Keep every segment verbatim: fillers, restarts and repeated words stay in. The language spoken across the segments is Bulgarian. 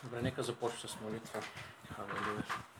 Добре, нека започна с молитва. Халелуя.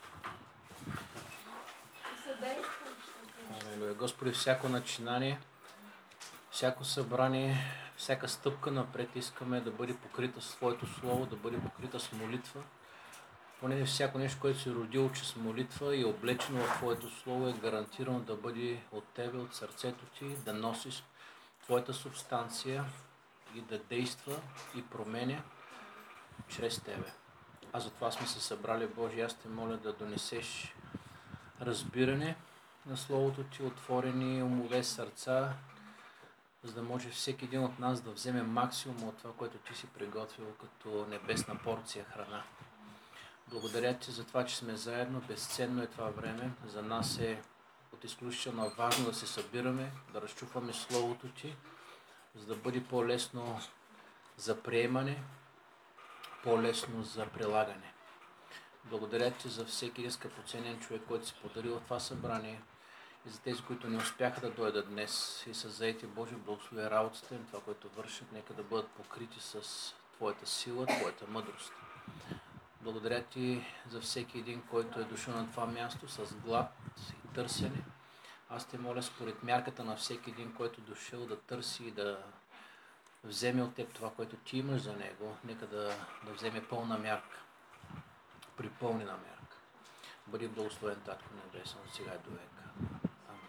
Халелуя. Господи, всяко начинание, всяко събрание, всяка стъпка напред искаме да бъде покрита с Твоето Слово, да бъде покрита с молитва. Понеже всяко нещо, което си родило чрез молитва и облечено в Твоето Слово, е гарантирано да бъде от Тебе, от сърцето Ти, да носиш Твоята субстанция и да действа и променя чрез Тебе. А затова сме се събрали, Боже, аз те моля да донесеш разбиране на Словото Ти, отворени умове, сърца, за да може всеки един от нас да вземе максимум от това, което Ти си приготвил като небесна порция храна. Благодаря Ти за това, че сме заедно. Безценно е това време. За нас е от изключително важно да се събираме, да разчупваме Словото Ти, за да бъде по-лесно за приемане, по-лесно за прилагане. Благодаря Ти за всеки един скъпоценен човек, който си подарил това събрание, и за тези, които не успяха да дойдат днес и са заети. Боже, благослови работата им, това, което вършат, нека да бъдат покрити с Твоята сила, Твоята мъдрост. Благодаря Ти за всеки един, който е дошъл на това място с глад и търсене. Аз те моля според мярката на всеки един, който е дошъл да търси и да вземе от Теб това, което Ти имаш за него, нека да, да вземе пълна мярка, припълнена мярка. Бъди благословен, Татко Небесен, от сега и до века. Амин.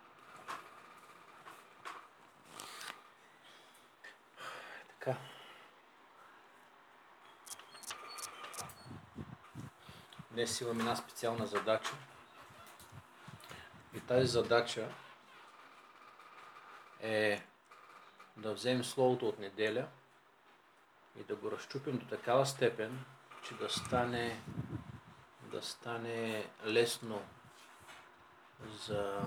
Така. Днес имам една специална задача. И тази задача е да вземем Словото от неделя и да го разчупим до такава степен, че да стане, да стане лесно за,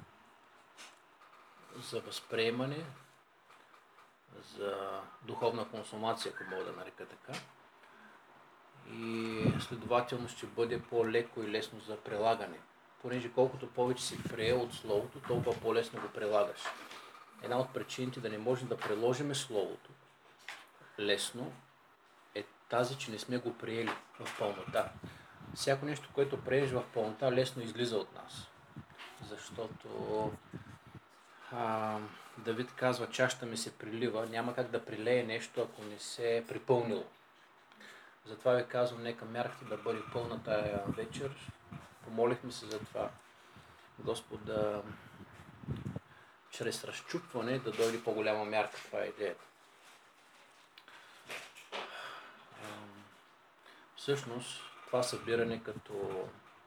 за възприемане, за духовна консумация, ако мога да нарека така. И следователно ще бъде по-леко и лесно за прилагане. Понеже колкото повече си приел от Словото, толкова по-лесно го прилагаш. Една от причините да не можем да приложим Словото лесно е тази, че не сме го приели в пълнота. Всяко нещо, което приемеш в пълнота, лесно излиза от нас. Защото а, Давид казва, чашата ми се прилива, няма как да прилее нещо, ако не се е припълнило. Затова ви казвам, нека мярката да бъде пълна тая вечер. Помолихме се за това, Господ да чрез разчупване да дойде по-голяма мярка. Това е идеята. Всъщност, това събиране като,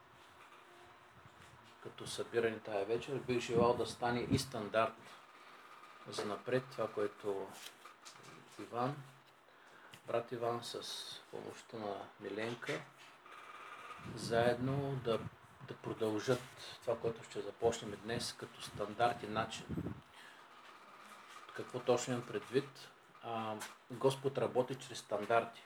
като събиране тая вечер, бих желал да стане и стандарт за напред. Това, което Иван, брат Иван с помощта на Миленка, заедно да, да продължат това, което ще започнем днес като стандарт и начин. Какво точно имам предвид? А, Господ работи чрез стандарти.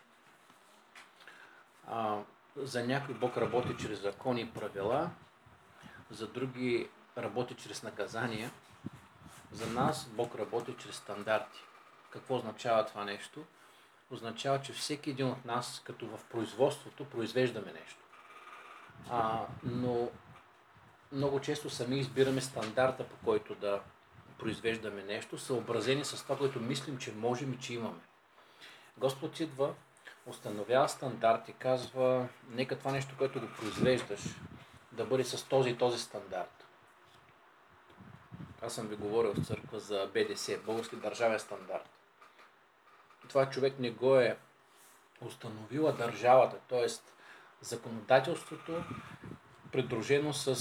А, за някой Бог работи чрез закони и правила, за други работи чрез наказания. За нас Бог работи чрез стандарти. Какво означава това нещо? Означава, че всеки един от нас, като в производството, произвеждаме нещо. А, но много често сами избираме стандарта, по който да произвеждаме нещо, съобразени с това, което мислим, че можем и че имаме. Господ идва, установява стандарт и казва, нека това нещо, което го произвеждаш, да бъде с този и този стандарт. Аз съм ви говорил в църква за Б Д С, Български държавен стандарт. Това човек не го е установила държавата, т.е. законодателството, придружено с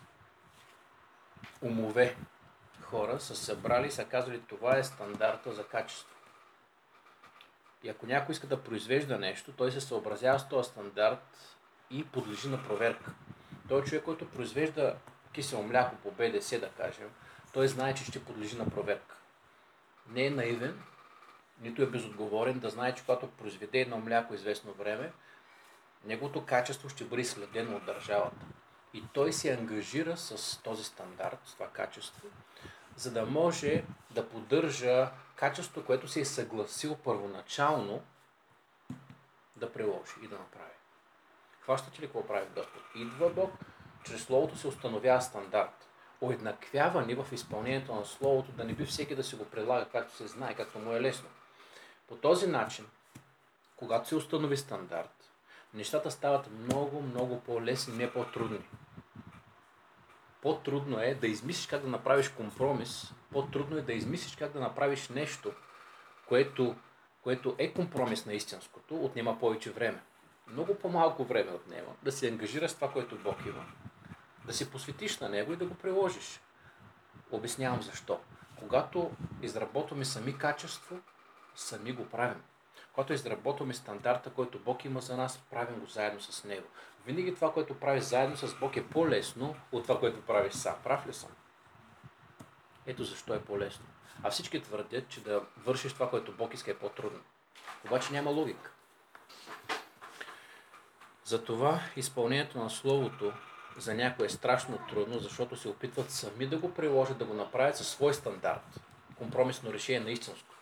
умове хора, са събрали и са казали, това е стандарта за качество. И ако някой иска да произвежда нещо, той се съобразява с този стандарт и подлежи на проверка. Той е човек, който произвежда кисело мляко по Б Д С, да кажем, той знае, че ще подлежи на проверка. Не е наивен, нито е безотговорен да знае, че когато произведе едно мляко известно време, неговото качество ще бъде следено от държавата. И той се ангажира с този стандарт, с това качество, за да може да поддържа качество, което се е съгласил първоначално да приложи и да направи. Хващате ли какво прави Господ? Идва Бог, чрез Словото се установява стандарт. Уеднаквяване в изпълнението на Словото, да не би всеки да се го прилага както се знае, както му е лесно. По този начин, когато се установи стандарт, нещата стават много, много по-лесни, не по-трудни. По-трудно е да измислиш как да направиш компромис, по-трудно е да измислиш как да направиш нещо, което, което е компромис на истинското, отнема повече време. Много по-малко време отнема да се ангажираш с това, което Бог има, да се посветиш на него и да го приложиш. Обяснявам защо. Когато изработваме сами качество, сами го правим. Когато изработваме стандарта, който Бог има за нас, правим го заедно с него. Винаги това, което правиш заедно с Бог, е по-лесно от това, което правиш сам. Прав ли съм? Ето защо е по-лесно. А всички твърдят, че да вършиш това, което Бог иска, е по-трудно. Обаче няма логика. Затова изпълнението на Словото за някой е страшно трудно, защото се опитват сами да го приложат, да го направят със свой стандарт. Компромисно решение на истинското.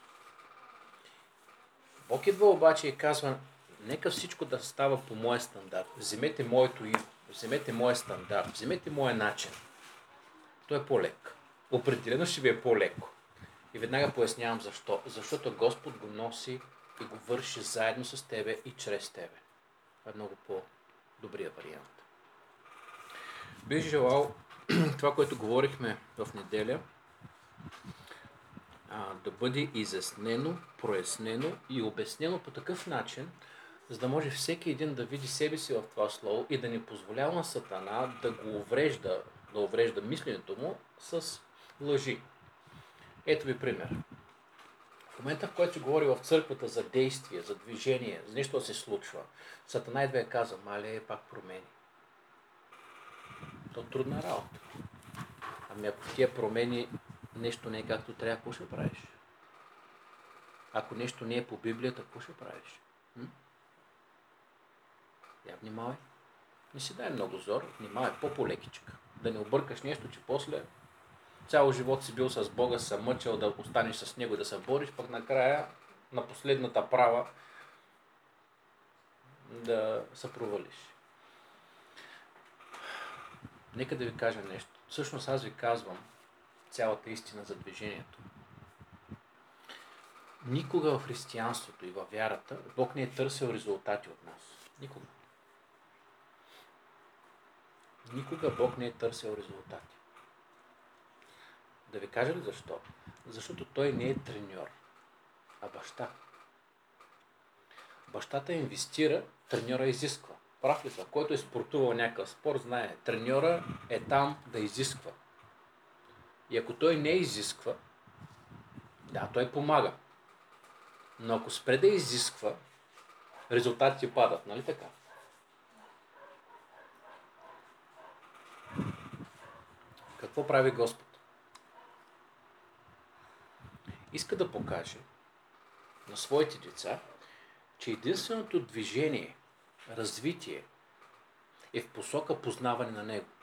Бог идва обаче и казва, нека всичко да става по моя стандарт. Вземете моето име, вземете моя стандарт, вземете моя начин. Той е по-лек. Определено ще ви е по-леко. И веднага пояснявам защо. Защото Господ го носи и го върши заедно с тебе и чрез тебе. Това е много по-добрия вариант. Бих желал това, което говорихме в неделя, да бъде изяснено, прояснено и обяснено по такъв начин, за да може всеки един да види себе си в това слово и да не позволява на Сатана да го уврежда, да уврежда мисленето му с лъжи. Ето ви пример. В момента, в който се говори в църквата за действие, за движение, за нещо да се случва, Сатана идва и казва, мале, пак промени. То трудна работа. Ами ако в тия промени нещо не е както трябва, какво ще правиш? Ако нещо не е по Библията, какво ще правиш? М? Я внимавай. Не си дай много зор, внимавай по-полекичка. Да не объркаш нещо, че после цял живот си бил с Бога, се мъчил да останеш с Него, да се бориш, пък накрая на последната права да се провалиш. Нека да ви кажа нещо. Всъщност аз ви казвам цялата истина за движението. Никога в християнството и във вярата Бог не е търсил резултати от нас. Никога. Никога Бог не е търсил резултати. Да ви кажа ли защо? Защото Той не е треньор, а баща. Бащата инвестира, треньора изисква. Прав ли са? Който е спортувал някакъв спорт, знае, треньора е там да изисква. И ако той не изисква, да, той помага. Но ако спре да изисква, резултатите падат, нали така? Какво прави Господ? Иска да покаже на своите деца, че единственото движение, развитие е в посока познаване на Него.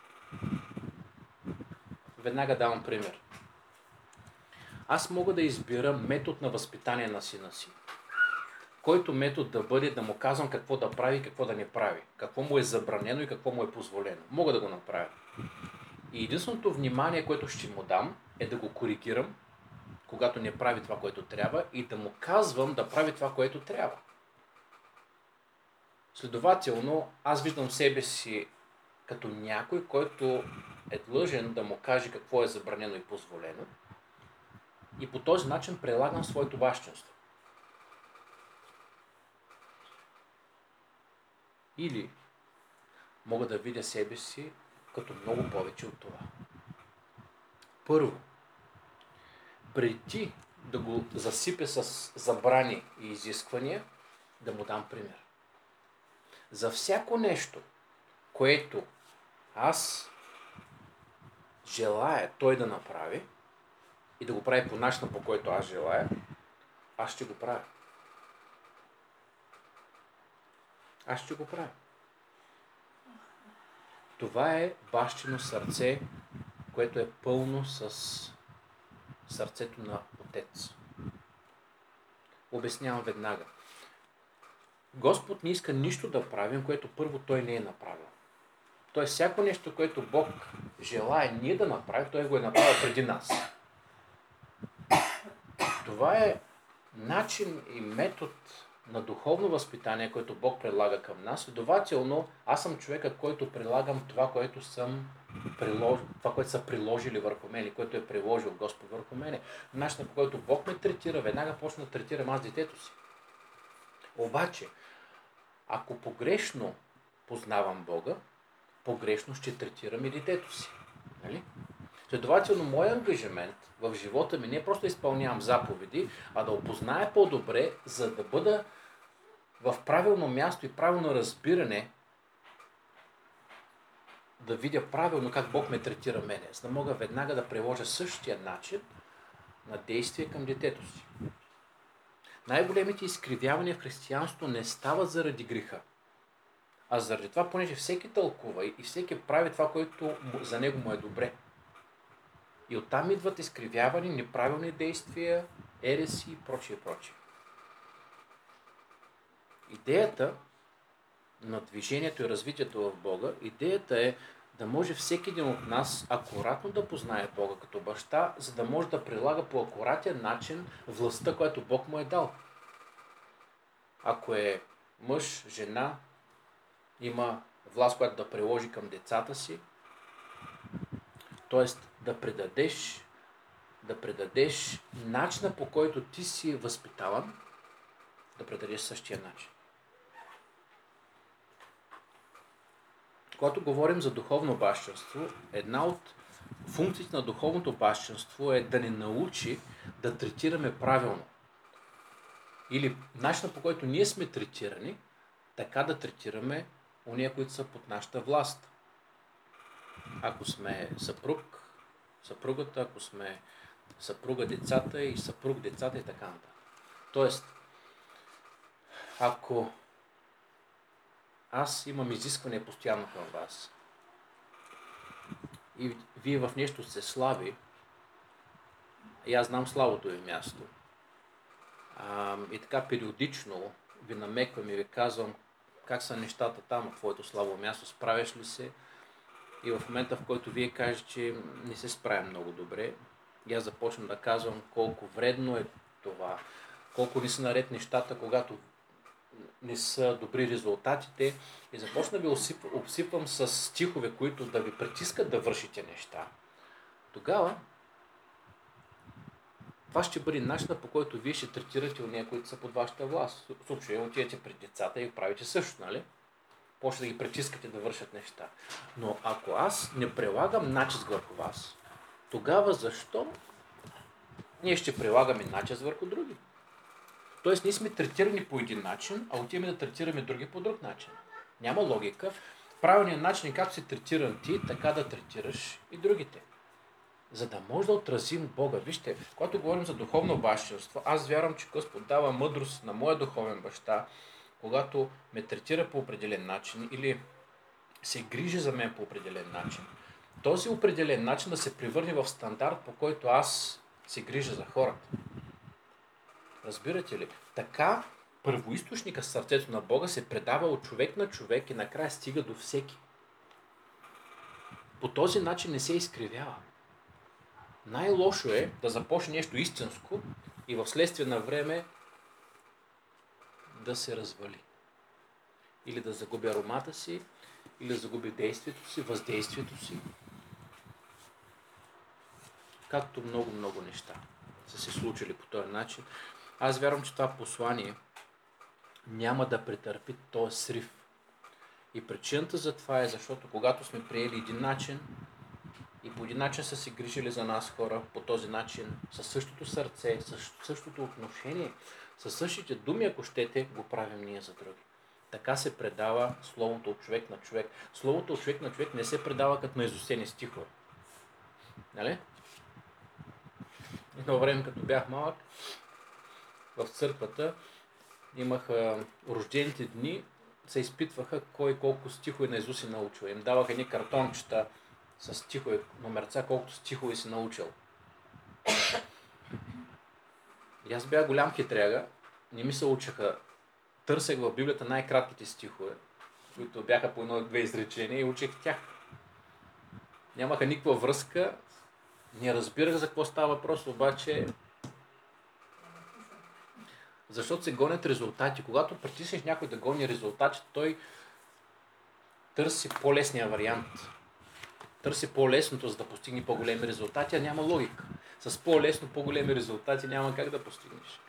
Веднага давам пример. Аз мога да избера метод на възпитание на сина си, който метод да бъде да му казвам какво да прави и какво да не прави, какво му е забранено и какво му е позволено. Мога да го направя. И единственото внимание, което ще му дам, е да го коригирам, когато не прави това, което трябва, и да му казвам да прави това, което трябва. Следователно, аз виждам себе си като някой, който е длъжен да му каже какво е забранено и позволено, и по този начин прилагам своето бащинство. Или мога да видя себе си като много повече от това. Първо, преди да го засипя с забрани и изисквания, да му дам пример. За всяко нещо, което аз желая той да направи и да го прави по начина, по който аз желая, аз ще го правя. Аз ще го правя. Това е бащино сърце, което е пълно с сърцето на Отец. Обяснявам веднага. Господ не иска нищо да правим, което първо Той не е направил. Тоест всяко нещо, което Бог желае ние да направим, Той го е направил преди нас. Това е начин и метод на духовно възпитание, което Бог предлага към нас. Следователно, аз съм човекът, който прилагам това, което съм прилож... това, което са приложили върху мен, което е приложил Господ върху мене. Начинът, по който Бог ме третира, веднага почна да третирам аз детето си. Обаче, ако погрешно познавам Бога, погрешно ще третирам и детето си. Нали? Следователно, моят ангажимент в живота ми не е просто да изпълнявам заповеди, а да опозная по-добре, за да бъда в правилно място и правилно разбиране, да видя правилно как Бог ме третира мене, за да мога веднага да приложа същия начин на действие към детето си. Най-големите изкривявания в християнството не стават заради греха, а заради това, понеже всеки тълкува и всеки прави това, което за него му е добре. И оттам идват изкривявани, неправилни действия, ереси и прочие, прочие. Идеята на движението и развитието в Бога, идеята е да може всеки един от нас акуратно да познае Бога като баща, за да може да прилага по акуратен начин властта, която Бог му е дал. Ако е мъж, жена, има власт, която да приложи към децата си, т.е. да предадеш, да предадеш начина, по който ти си възпитаван, да предадеш същия начин. Когато говорим за духовно бащинство, една от функциите на духовното бащинство е да ни научи да третираме правилно. Или начинът, по който ние сме третирани, така да третираме уния, които са под нашата власт. Ако сме съпруг, съпругата, ако сме съпруга децата и съпруг децата и така нататък. Тоест, ако аз имам изискване постоянно към вас и вие в нещо сте слаби, и аз знам слабото ви място, а, и така периодично ви намеквам и ви казвам как са нещата там, от твоето слабо място, справяш ли се, и в момента, в който вие кажете, че не се справя много добре, и аз започвам да казвам колко вредно е това, колко не са наред нещата, когато не са добри резултатите, и започна да ви осипвам, обсипвам с стихове, които да ви притискат да вършите неща. Тогава това ще бъде начинът, по който вие ще третирате уния, които са под вашата власт. В случая отидете пред децата и правите също, нали? Почне да ги притискате да вършат неща. Но ако аз не прилагам натиск върху вас, тогава защо ние ще прилагаме натиск върху други? Тоест ние сме третирани по един начин, а отиваме да третираме други по друг начин. Няма логика. Правилният начин е както си третиран ти, така да третираш и другите. За да може да отразим Бога. Вижте, когато говорим за духовно бащинство, аз вярвам, че Господ дава мъдрост на моя духовен баща, когато ме третира по определен начин или се грижи за мен по определен начин. Този определен начин да се превърне в стандарт, по който аз се грижа за хората. Разбирате ли? Така първоизточника сърцето на Бога се предава от човек на човек и накрая стига до всеки. По този начин не се изкривява. Най-лошо е да започне нещо истинско и в следствие на време да се развали. Или да загуби аромата си, или да загуби действието си, въздействието си. Както много-много неща са се случили по този начин. Аз вярвам, че това послание няма да претърпи този срив. И причината за това е, защото когато сме приели един начин и по един начин са се грижили за нас хора, по този начин, със същото сърце, със същото отношение, със същите думи, ако щете, го правим ние за други. Така се предава словото от човек на човек. Словото от човек на човек не се предава като на изусени стихове. Нали? Едно време, като бях малък, в църквата имаха рождените дни, се изпитваха кой колко стихове на Исус е научил. Им даваха едни картончета с стихове, номерца, колкото стихове си научил. И аз бях голям хитряга, не ми се учаха търсех в Библията най-кратките стихове, които бяха по едно-две изречения и учих тях. Нямаха никаква връзка, не разбирах за какво става въпрос, обаче защото се гонят резултати. Когато притиснеш някой да гони резултати, той търси по-лесния вариант. Търси по-лесното, за да постигне по-големи резултати, а няма логика. С по-лесно, по-големи резултати няма как да постигнеш.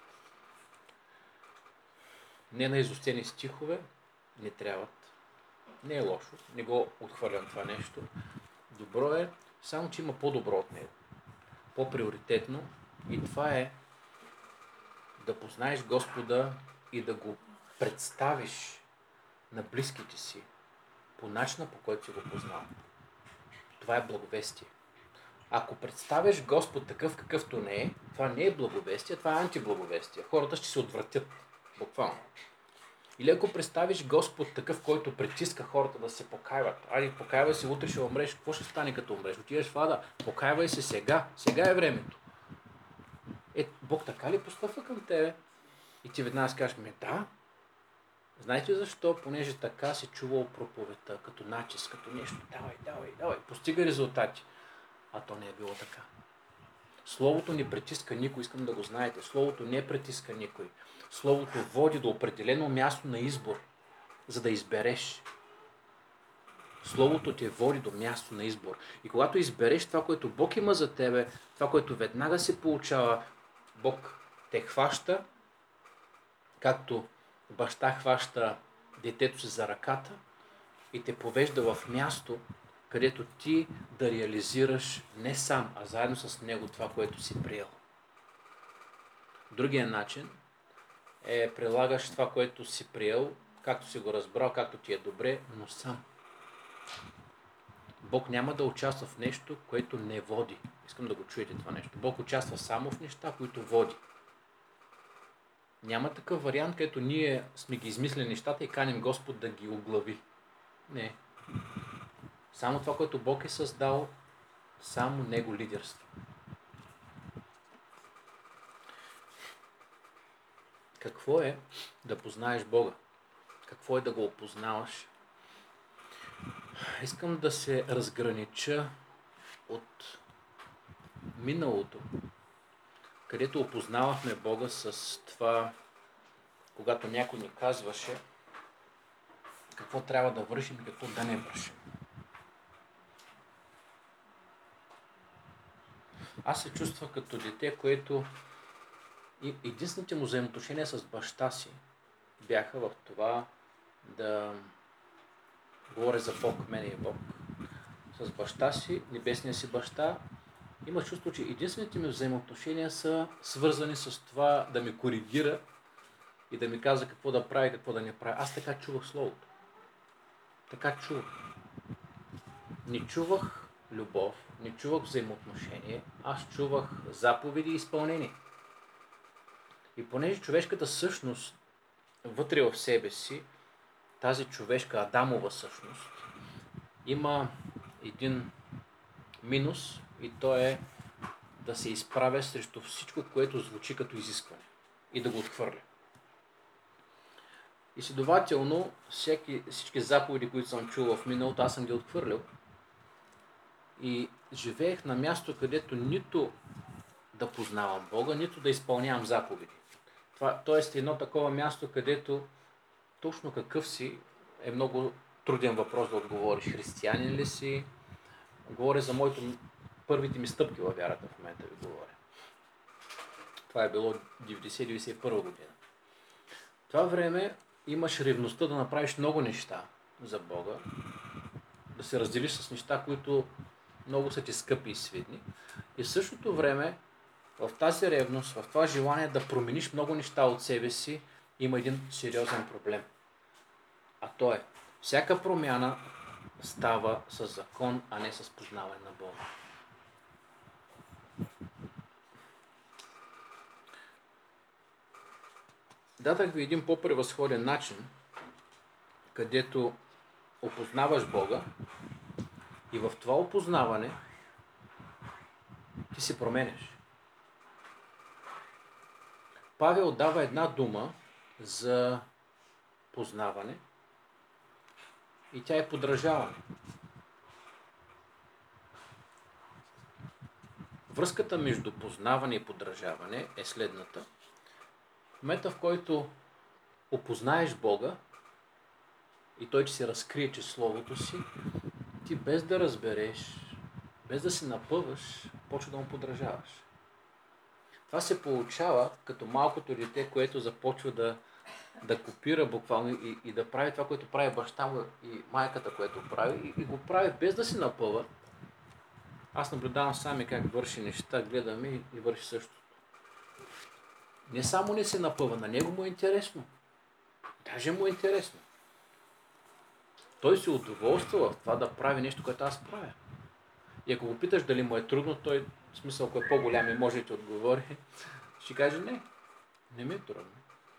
Не на изостени стихове не трябват. Не е лошо, не го отхвърлям това нещо. Добро е, само че има по-добро от него. По-приоритетно, и това е да познаеш Господа и да го представиш на близките си по начина, по който си го познал. Това е благовестие. Ако представиш Господ такъв какъвто не е, това не е благовестие, това е антиблаговестие. Хората ще се отвратят, буквално. Или ако представиш Господ такъв, който притиска хората да се покайват. Али, покайвай се, утре ще умреш. Какво ще стане като умреш? Отидеш в ада. Покайвай се сега. Сега е времето. Е, Бог така ли постъпва към тебе? И ти веднага скажеш, ме да. Знаете защо? Понеже така си чувал проповедта, като натиск, като нещо. Давай, давай, давай. Постига резултати. А то не е било така. Словото не притиска никой, искам да го знаете. Словото не притиска никой. Словото води до определено място на избор, за да избереш. Словото те води до място на избор. И когато избереш това, което Бог има за тебе, това, което веднага се получава, Бог те хваща, както баща хваща детето си за ръката и те повежда в място, където ти да реализираш не сам, а заедно с него това, което си приел. Другия начин е прилагаш това, което си приел, както си го разбрал, както ти е добре, но сам. Бог няма да участва в нещо, което не води. Искам да го чуете това нещо. Бог участва само в неща, които води. Няма такъв вариант, където ние сме ги измислили нещата и каним Господ да ги оглави. Не. Само това, което Бог е създал, само Него лидерство. Какво е да познаеш Бога? Какво е да го опознаваш? Искам да се разгранича от миналото, където опознавахме Бога с това, когато някой ни казваше какво трябва да вършим и какво да не вършим. Аз се чувствах като дете, което и единствените му взаимоотношения с баща си бяха в това да говоря за Бог, мене и Бог. С баща си, небесния си баща, има чувство, че единствените ми взаимоотношения са свързани с това да ме коригира и да ми казва какво да прави, какво да не прави. Аз така чувах Словото. Така чувах. Не чувах любов, не чувах взаимоотношение, аз чувах заповеди и изпълнение. И понеже човешката същност вътре в себе си, тази човешка Адамова същност, има един минус и то е да се изправя срещу всичко, което звучи като изискване и да го отхвърля. И следователно, всеки, всички заповеди, които съм чул в миналото, аз съм ги отхвърлял. И живеех на място, където нито да познавам Бога, нито да изпълнявам заповеди. Това, тоест едно такова място, където точно какъв си е много труден въпрос да отговориш. Християнин ли си? Говоря за моето, първите ми стъпки във вярата в момента ви говоря. Това е било деветдесет деветдесет и първа година. В това време имаш ревността да направиш много неща за Бога, да се разделиш с неща, които много са ти скъпи и свидни. И в същото време, в тази ревност, в това желание да промениш много неща от себе си, има един сериозен проблем. А то е, всяка промяна става с закон, а не с познаване на Бога. Дадах ви един по-превъзходен начин, където опознаваш Бога и в това опознаване ти се променяш. Павел дава една дума за познаване и тя е подражаване. Връзката между познаване и подражаване е следната. В момента, в който опознаеш Бога и Той ти се разкрие чрез Словото си, ти без да разбереш, без да се напъваш, почва да му подражаваш. Това се получава като малкото дете, което започва да, да копира буквално и, и да прави това, което прави баща му и майката, което прави, и, и го прави без да се напъва. Аз наблюдавам сами как върши неща, гледаме и, и върши същото. Не само не се напъва, на него му е интересно. Даже му е интересно. Той се удоволства в това да прави нещо, което аз правя. И ако го питаш дали му е трудно, той, в смисъл, ако е по-голям и може да ти отговори, ще каже не, не ми е трудно.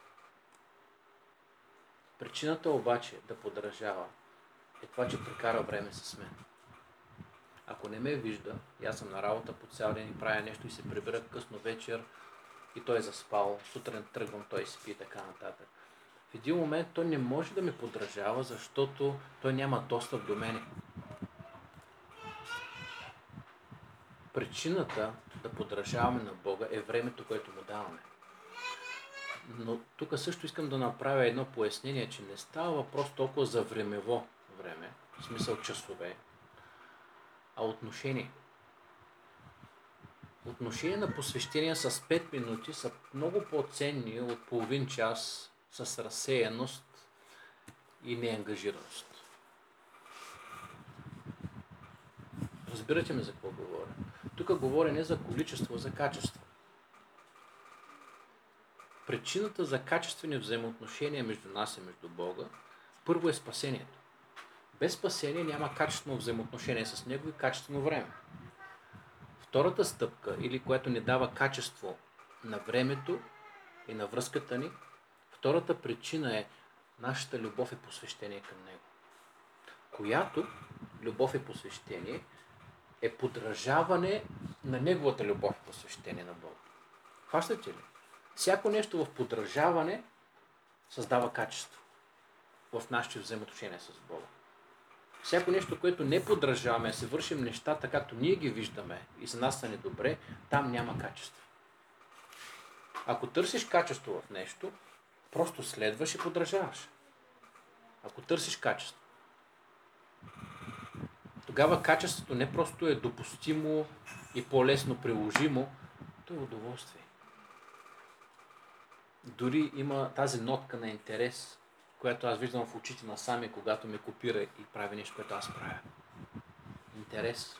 Причината обаче да подражава е това, че прекара време с мен. Ако не ме вижда, и аз съм на работа по цял ден и правя нещо и се прибира късно вечер и той е заспал, сутрин тръгвам, той спи и така нататък. В един момент той не може да ме подражава, защото той няма достъп до мене. Причината да подражаваме на Бога е времето, което му даваме. Но тук също искам да направя едно пояснение, че не става въпрос толкова за времево време, в смисъл часове, а отношение. Отношение на посвещение с пет минути са много по-ценни от половин час с разсеяност и неангажираност. Разбирате ме за какво говоря? Тук говоря не за количество, а за качество. Причината за качествени взаимоотношения между нас и между Бога, първо е спасението. Без спасение няма качествено взаимоотношение с Него и качествено време. Втората стъпка, или което ни дава качество на времето и на връзката ни, втората причина е нашата любов и посвещение към Него. Която любов и посвещение е подражаване на Неговата любов и посвещение на Бога. Хващате ли? Всяко нещо в подражаване създава качество в нашите взаимоотношения с Бога. Всяко нещо, което не подражаваме, а се вършим нещата, както ние ги виждаме и за нас са недобре, там няма качество. Ако търсиш качество в нещо, просто следваш и подражаваш. Ако търсиш качество, тогава качеството не просто е допустимо и по-лесно приложимо, то е удоволствие. Дори има тази нотка на интерес, която аз виждам в очите на Сами, когато ме копира и прави нещо, което аз правя. Интерес.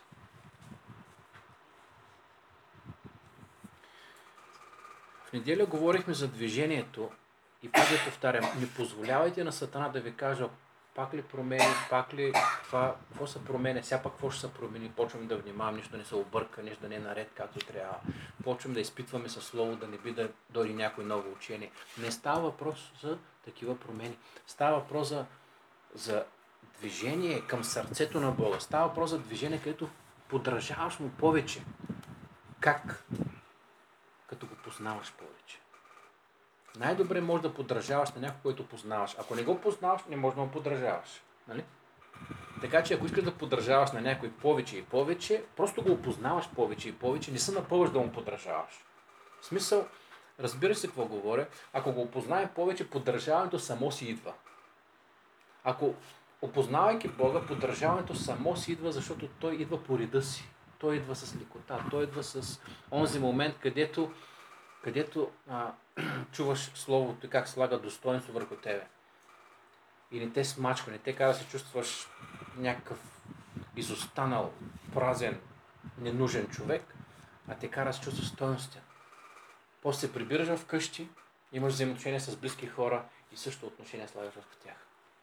В неделя говорихме за движението и пак ви повтарям, не позволявайте на Сатана да ви кажа пак ли промени, пак ли това, какво се променя, сега пак какво ще се промени, почвам да внимавам, нищо не се обърка, нещо да не е наред както трябва, почвам да изпитваме със слово, да не би да дойде някой ново учение. Не става въпрос за такива промени. Става въпрос за, за движение към сърцето на Бога. Става въпрос за движение, където подражаваш му повече. Как? Като го познаваш повече. Най-добре може да подражаваш на някой, който познаваш. Ако не го познаваш, не може да му подражаваш. Нали? Така че ако искаш да подражаваш на някой повече и повече, просто го опознаваш повече и повече, не се напъваш да му подражаваш. В смисъл, разбира се какво говоря, ако го опознаем повече, подражаването само си идва. Ако опознавайки Бога, подражаването само си идва, защото той идва по реда си. Той идва с лекота, той идва с онзи момент, където където а, чуваш Словото и как слага достоинство върху тебе. И не те смачка, не те кара да се чувстваш някакъв изостанал, празен, ненужен човек, а те кара да се чувстваш стойностен. После се прибираш вкъщи, имаш взаимоотношения с близки хора и също отношение слагаш върху тях.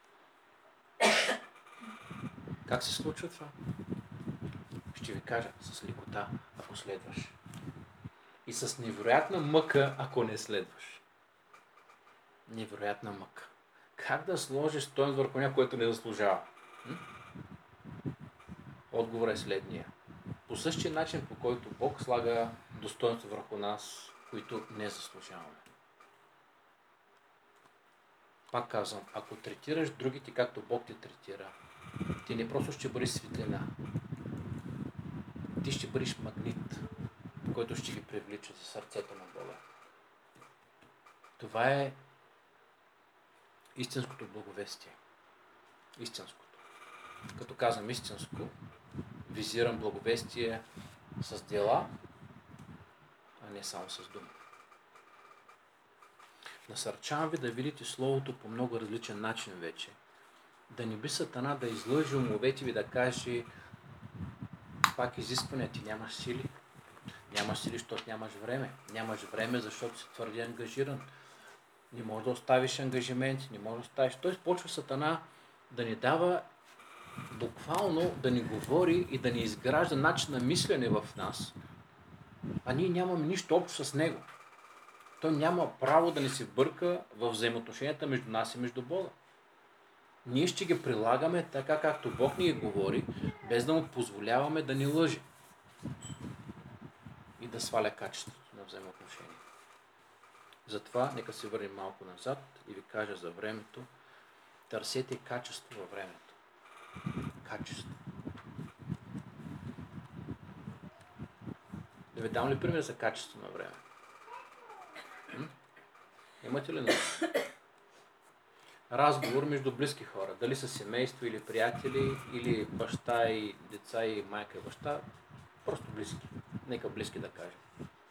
Как се случва това? Ще ви кажа, с лекота, ако следваш. И с невероятна мъка, ако не следваш. Невероятна мъка. Как да сложиш стойност върху някой, който не заслужава? М? Отговорът е следния. По същия начин, по който Бог слага достоинство върху нас, които не заслужаваме. Пак казвам, ако третираш другите както Бог те третира, ти не просто ще бъдеш светлина. Ти ще бъдеш магнит, който ще ги привлича за сърцето на Бога. Това е истинското благовестие. Истинското. Като казвам истинско, визирам благовестие с дела, а не само с думи. Насърчавам ви да видите Словото по много различен начин вече. Да не би Сатана да излъжи умовете ви, да каже пак изискване, ти нямаш сили. Нямаш сили, защото нямаш време. Нямаш време, защото си твърди ангажиран. Не можеш да оставиш ангажименти, не можеш да оставиш. Той почва Сатана да ни дава буквално да ни говори и да ни изгражда начин на мислене в нас, а ние нямаме нищо общо с него. Той няма право да ни се бърка в взаимоотношенията между нас и между Бога. Ние ще ги прилагаме така, както Бог ни ги говори, без да му позволяваме да ни лъже и да сваля качеството на взаимоотношение. Затова нека се върнем малко назад и ви кажа за времето. Търсете качество във времето. Качество. Да ви дам ли пример за качество на време? М? Имате ли нещо? Разговор между близки хора. Дали са семейство или приятели, или баща и деца и майка и баща. Просто близки. Нека близки да кажем.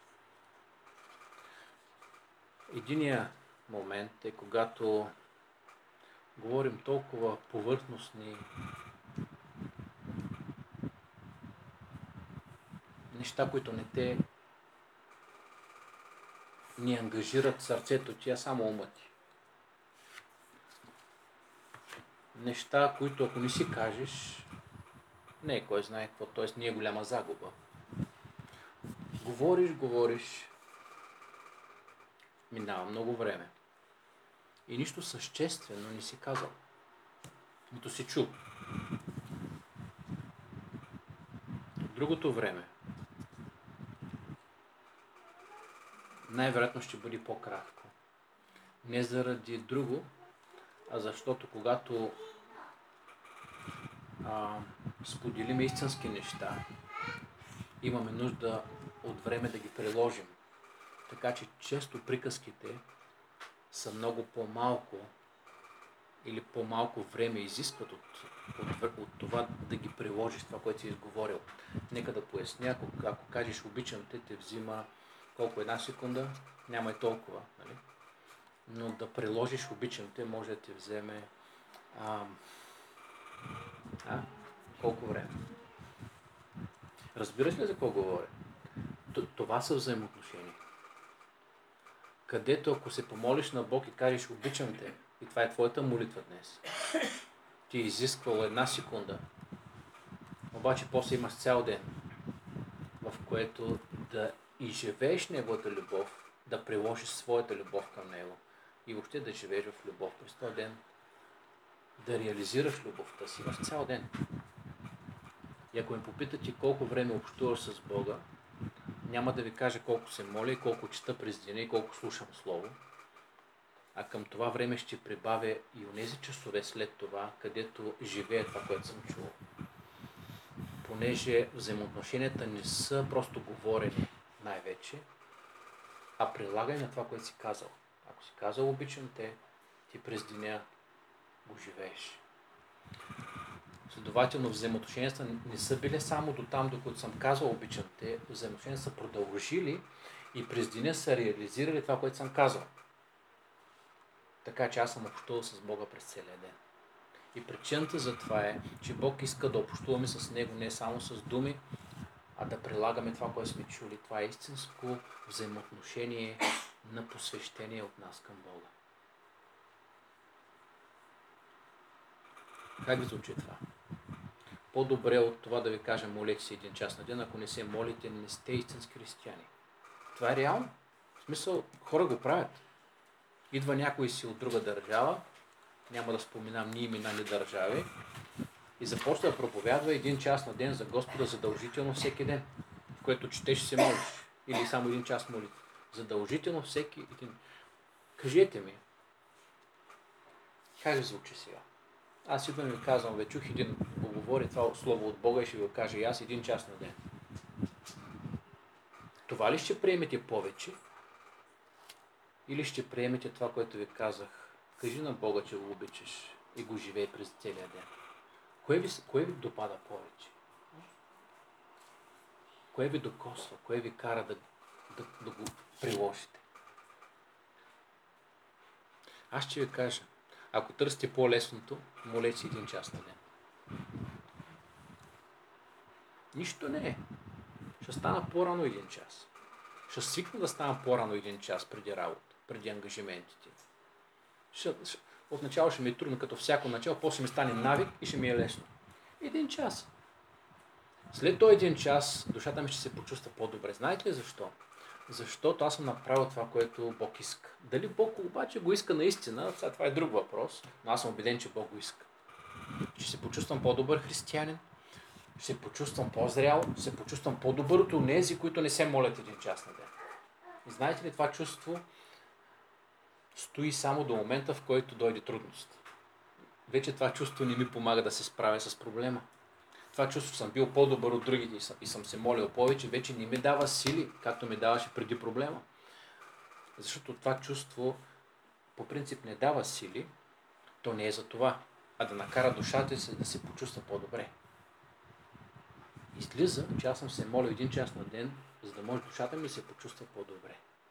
Единият момент е когато говорим толкова повърхностни неща, които не те ни ангажират сърцето ти, а само ума ти. Неща, които ако не си кажеш, не е кой знае какво, т.е. не е голяма загуба. Говориш, говориш, минава много време и нищо съществено не си казал, нито си чул. Другото време най-вероятно ще бъде по-кратко. Не заради друго, а защото когато а, споделим истински неща, имаме нужда от време да ги приложим. Така че често приказките са много по-малко или по-малко време изискват от, от, от това да ги приложиш, това, което си изговорил. Нека да поясня, ако, ако кажеш обичам те, те взима колко една секунда, няма и толкова. Нали? Но да приложиш обичам те, може да ти вземе а, а, колко време. Разбираш ли за какво говоря? Това са взаимоотношения. Където ако се помолиш на Бог и кажеш обичам те, и това е твоята молитва днес, ти е изисквало една секунда, обаче после имаш цял ден, в което да изживееш Неговата любов, да приложиш своята любов към Него и въобще да живееш в любов през този ден, да реализираш любовта си в цял ден. И ако ме попитате колко време общуваш с Бога, няма да ви кажа колко се моля и колко чета през деня и колко слушам Слово, а към това време ще прибавя и онези часове след това, където живея това, което съм чувал. Понеже взаимоотношенията не са просто говорени най-вече, а прилагане на това, което си казал. Ако си казал обичам те, ти през деня го живееш. Следователно, взаимоотношенията не са били само до там, докато съм казал обичам те, взаимоотношенията са продължили и през деня са реализирали това, което съм казал. Така че аз съм общувал с Бога през целия ден. И причината за това е, че Бог иска да общуваме с Него не само с думи, а да прилагаме това, което сме чули. Това е истинско взаимоотношение на посвещение от нас към Бога. Как ви звучи това? По-добре от това да ви кажа молете си един час на ден, ако не се молите, не сте истински християни. Това е реално. В смисъл, хора го правят. Идва някой си от друга държава, няма да споменам ни имена ни държави, и започва да проповядва един час на ден за Господа задължително всеки ден, в което четеш и се молиш. Или само един час молитва. Задължително всеки един. Кажете ми, Как звучи сега? Аз идвам и ви казвам, бе, чух един говори това слово от Бога и ще ви го кажа и аз един час на ден. Това ли ще приемете повече? Или ще приемете това, което ви казах? Кажи на Бога, че го обичаш и го живей през целия ден. Кое ви, кое ви допада повече? Кое ви докосва? Кое ви кара да, да, да го приложите? Аз ще ви кажа, ако търсите по-лесното, молете си един час на ден. Нищо не е. Ще стана по-рано един час. Ще свикна да стана по-рано един час преди работа, преди ангажиментите. Ще, ще, отначало ще ми е трудно, като всяко начало, после ми стане навик и ще ми е лесно. Един час. След този един час душата ми ще се почувства по-добре. Знаете ли защо? Защото аз съм направил това, което Бог иска. Дали Бог обаче го иска наистина, сега това е друг въпрос, но аз съм убеден, че Бог го иска. Ще се почувствам по-добър християнин, ще се почувствам по-зрял, ще се почувствам по-добър от онези, които не се молят един час на ден. И знаете ли, това чувство стои само до момента, в който дойде трудност. Вече това чувство не ми помага да се справя с проблема. Това чувство, съм бил по-добър от другите и съм, и съм се молил повече, вече не ми дава сили, както ми даваше преди проблема. Защото това чувство по принцип не дава сили, то не е за това, а да накара душата си да се почувства по-добре. Излиза, че аз съм се молил един час на ден, за да може душата ми да се почувства по-добре.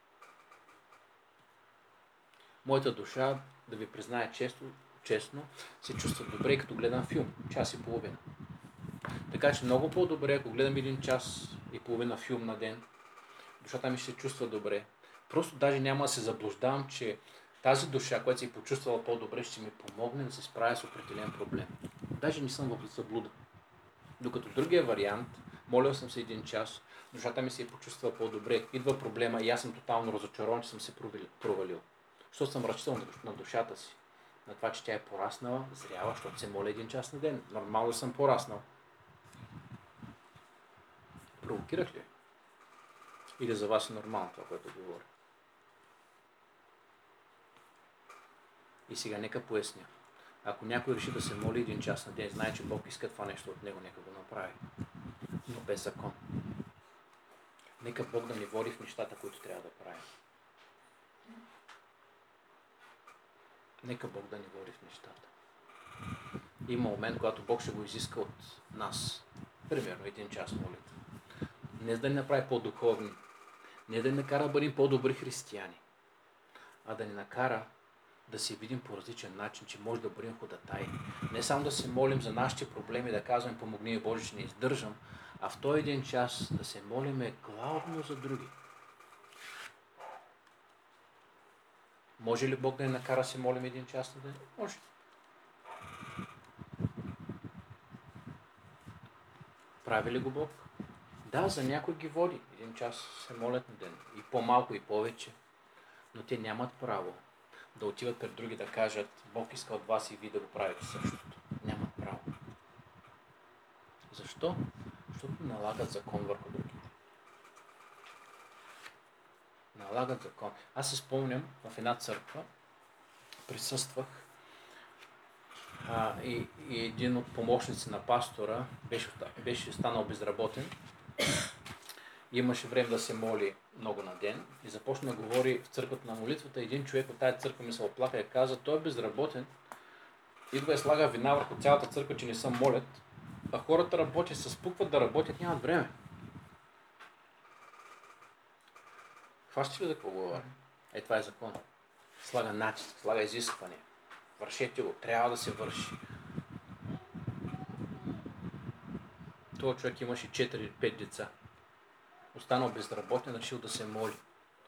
Моята душа, да ви призная често, честно, се чувства добре, като гледам филм, час и половина. Така че много по-добре, ако гледам един час и половина филм на ден, душата ми ще се чувства добре. Просто даже няма да се заблуждавам, че тази душа, която се е почувствала по-добре, ще ми помогне да се справя с определен проблем. Даже не съм в заблуда. Докато другия вариант, молил съм се един час, душата ми се е почувствала по-добре. Идва проблема и аз съм тотално разочарован, че съм се провалил. Защото съм разчитал на душата си. На това, че тя е пораснала, зряла, защото се моля един час на ден. Нормално съм пораснал. Провокирах ли? Или за вас е нормално това, което говоря? И сега нека поясня. Ако някой реши да се моли един час на ден, знае, че Бог иска това нещо от него, нека го направи. Но без закон. Нека Бог да ни води в нещата, които трябва да правим. Нека Бог да ни води в нещата. Има момент, когато Бог ще го изиска от нас. Примерно един час молитва. Не да ни направи по-духовни, не да ни накара да бъдем по-добри християни, а да ни накара да се видим по различен начин, че може да бъдем ходатай. Не само да се молим за нашите проблеми, да казваме помогни ми Боже, че не издържам, а в този един час да се молиме главно за други. Може ли Бог да ни накара да се молим един час на ден? Може. Прави ли го Бог? Да, за някой ги води. Един час се молят на ден. И по-малко, и повече. Но те нямат право да отиват пред други да кажат Бог иска от вас и вие да го правите същото. Нямат право. Защо? Защото налагат закон върху другите. Налагат закон. Аз се спомням в една църква, присъствах а, и, и един от помощници на пастора беше, беше станал безработен. Имаше време да се моли много на ден и започна да говори в църквата на молитвата. Един човек от тази църква ми се оплака и каза, той е безработен, идва и слага вина върху цялата църква, че не са молят, а хората работят, се спукват да работят, нямат време. Хващате ли за какво говоря? Е, това е закон. Слага натиск, слага изискване. Вършете го, трябва да се върши. Този човек имаше четири или пет деца. Останал безработен, решил да се моли.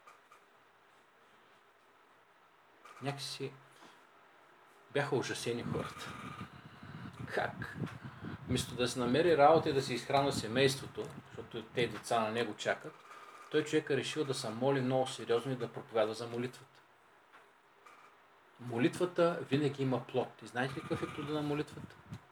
Някакси бяха ужасени хората. Как? Вместо да се намери работа и да се изхранва семейството, защото те деца на него чакат, той човек е решил да се моли много сериозно и да проповяда за молитвата. Молитвата винаги има плод. И знаете ли какъв е плода на молитвата?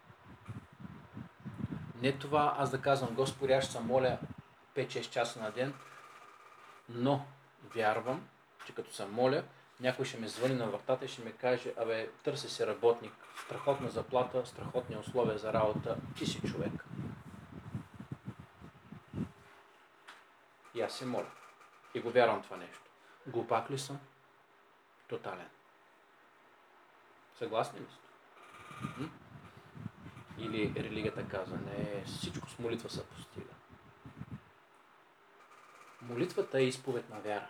Не това аз да казвам, Господи, аз ще се моля пет-шест часа на ден, но вярвам, че като се моля, Някой ще ми звъни на вратата и ще ми каже, абе, търси си работник, страхотна заплата, страхотни условия за работа, ти си човек. И аз се моля. И го вярвам това нещо. Глупак ли съм? Тотален. Съгласни ли сте? М? Или религията казва, не, всичко с молитва се постига. Молитвата е изповед на вяра.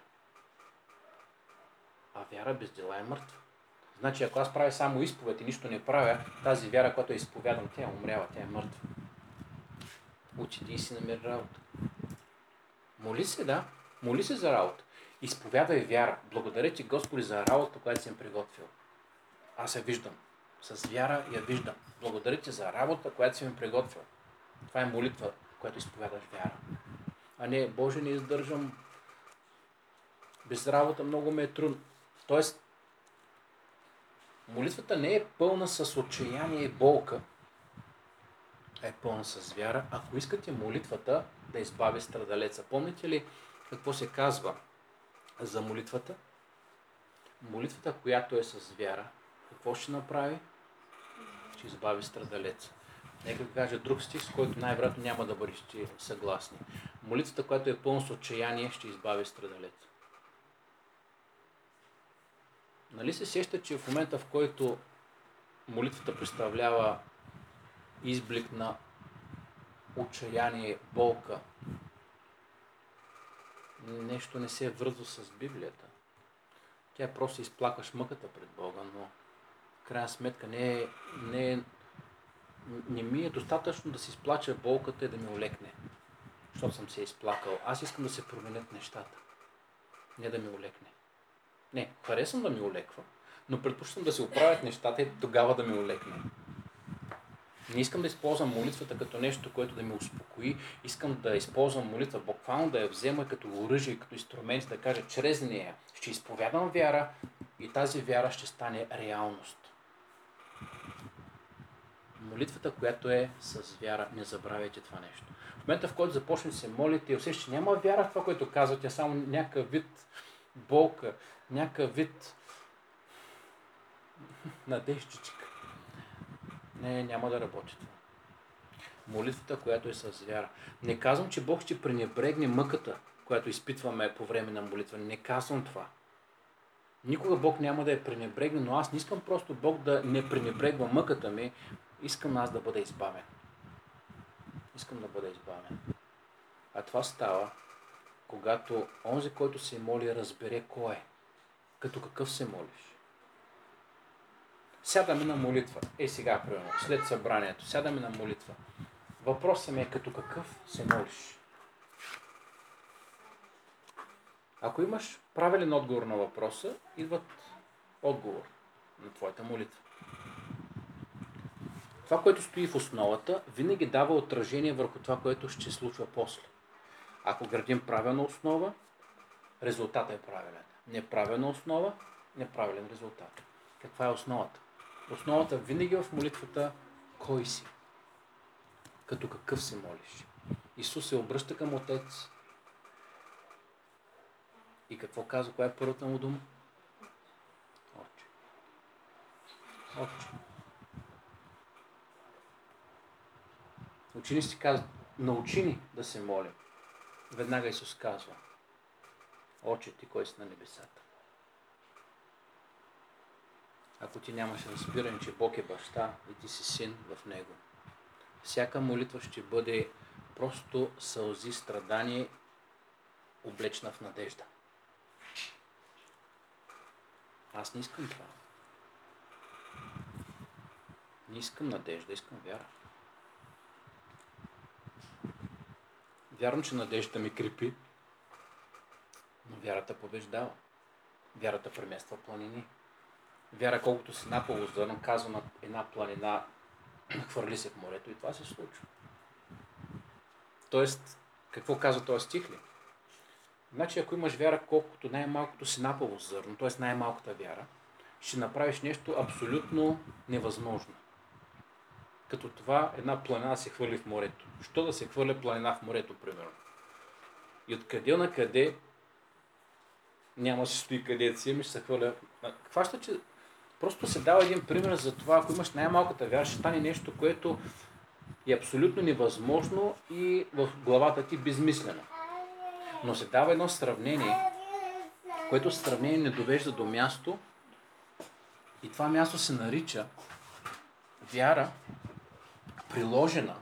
А вяра без дела е мъртва. Значи, ако аз правя само изповед и нищо не правя, тази вяра, която е изповядам, тя е умрява, тя е мъртва. Отиди и си намери работа. Моли се, да. Моли се за работа. Изповядай вяра. Благодаря ти, Господи, за работа, която съм приготвил. Аз я виждам. С вяра я виждам. Благодаря ти за работа, която си ми приготвил. Това е молитва, която изповядаш вяра. А не, Боже, не издържам. Без работа много ме е трудно. Тоест, молитвата не е пълна с отчаяние и болка, а е пълна с вяра. Ако искате молитвата да избави страдалеца. Помните ли какво се казва за молитвата? Молитвата, която е с вяра, какво ще направи? Ще избави страдалеца. Нека кажа друг стих, с който най-вероятно няма да бъдете съгласни. Молитвата, която е пълна с отчаяние, ще избави страдалеца. Нали се сеща, че в момента, в който молитвата представлява изблик на отчаяние, болка, нещо не се връзва с Библията. Тя просто изплакаш мъката пред Бога, но в крайна сметка не е, не е, не ми е достатъчно да си изплача болката и да ми олекне, защото съм се изплакал. Аз искам да се променят нещата, не да ми олекне. Не, харесвам да ми олеква, но предпочитам да се оправят нещата и тогава да ми олекне. Не искам да използвам молитвата като нещо, което да ме успокои. Искам да използвам молитва, буквално да я взема като оръжие, като инструмент, да кажа, чрез нея ще изповядам вяра и тази вяра ще стане реалност. Молитвата, която е с вяра, не забравяйте това нещо. В момента, в който започнете да се молите и усещате, че няма вяра в това, което казвате, само някакъв вид болка, някакъв вид надеждичка. Не, няма да работи това. Молитвата, която е с вяра. Не казвам, че Бог ще пренебрегне мъката, която изпитваме по време на молитва. Не казвам това. Никога Бог няма да я пренебрегне, но аз не искам просто Бог да не пренебрегва мъката ми. Искам аз да бъда избавен. Искам да бъда избавен. А това става, когато онзи, който се моли, разбере кой е. Като какъв се молиш. Сядаме на молитва. Е сега, примерно, след събранието. Сядаме на молитва. Въпросът ми е като какъв се молиш. Ако имаш правилен отговор на въпроса, идват отговор на твоята молитва. Това, което стои в основата, винаги дава отражение върху това, което ще се случва после. Ако градим правилна основа, резултатът е правилен. Неправилна основа, неправилен резултат. Каква е основата? Основата винаги в молитвата кой си? Като какъв се молиш? Исус се обръща към Отец. И какво казва? Коя е първата му дума? Отче. Отче. Учениците казват, научи ни да се молим. Веднага Исус казва, Отче ти, кой си на небесата. Ако ти нямаш разбиране, че Бог е баща и ти си син в Него, всяка молитва ще бъде просто сълзи, страдание, облечена в надежда. Аз не искам това. Не искам надежда, искам вяра. Вярвам, че надеждата ми крепи, но вярата побеждава. Вярата премества планини. Вяра, колкото си напало зърно, казва на една планина, хвърли се в морето и това се случва. Тоест, какво казва този стих ли? Значи, ако имаш вяра, колкото най-малкото си напало зърно, т.е. най-малката вяра, ще направиш нещо абсолютно невъзможно. Като това една планина се хвърли в морето. Що да се хвърля планина в морето, примерно? И откъде на къде няма да се стои където си, ми ще се хвърля. Хваща, че просто се дава един пример за това, ако имаш най-малката вяра, ще стане нещо, което е абсолютно невъзможно и в главата ти безмислено. Но се дава едно сравнение, което сравнение не довежда до място и това място се нарича вяра, приложена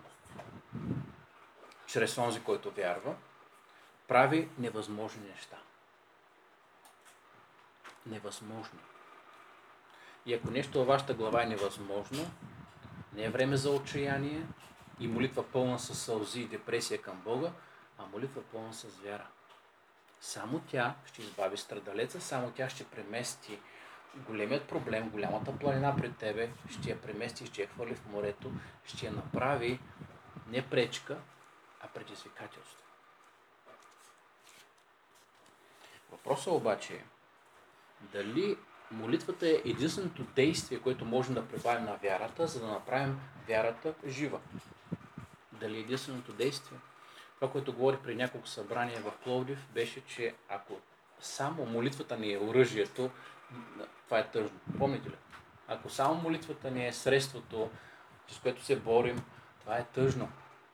чрез онзи, който вярва, прави невъзможни неща. Невъзможно. И ако нещо във вашата глава е невъзможно, не е време за отчаяние и молитва пълна с сълзи и депресия към Бога, а молитва пълна с вяра. Само тя ще избави страдалеца, само тя ще премести големият проблем, голямата планина пред тебе, ще я премести, ще я хвърли в морето, ще я направи не пречка, а предизвикателство. Въпросът обаче е, дали молитвата е единственото действие, което можем да прибавим на вярата, за да направим вярата жива. Дали е единственото действие? Това, което говорих при няколко събрания в Пловдив, беше, че ако само молитвата ни е оръжието, това е тъжно. Помните ли? Ако само молитвата ни е средството, с което се борим, това е тъжно.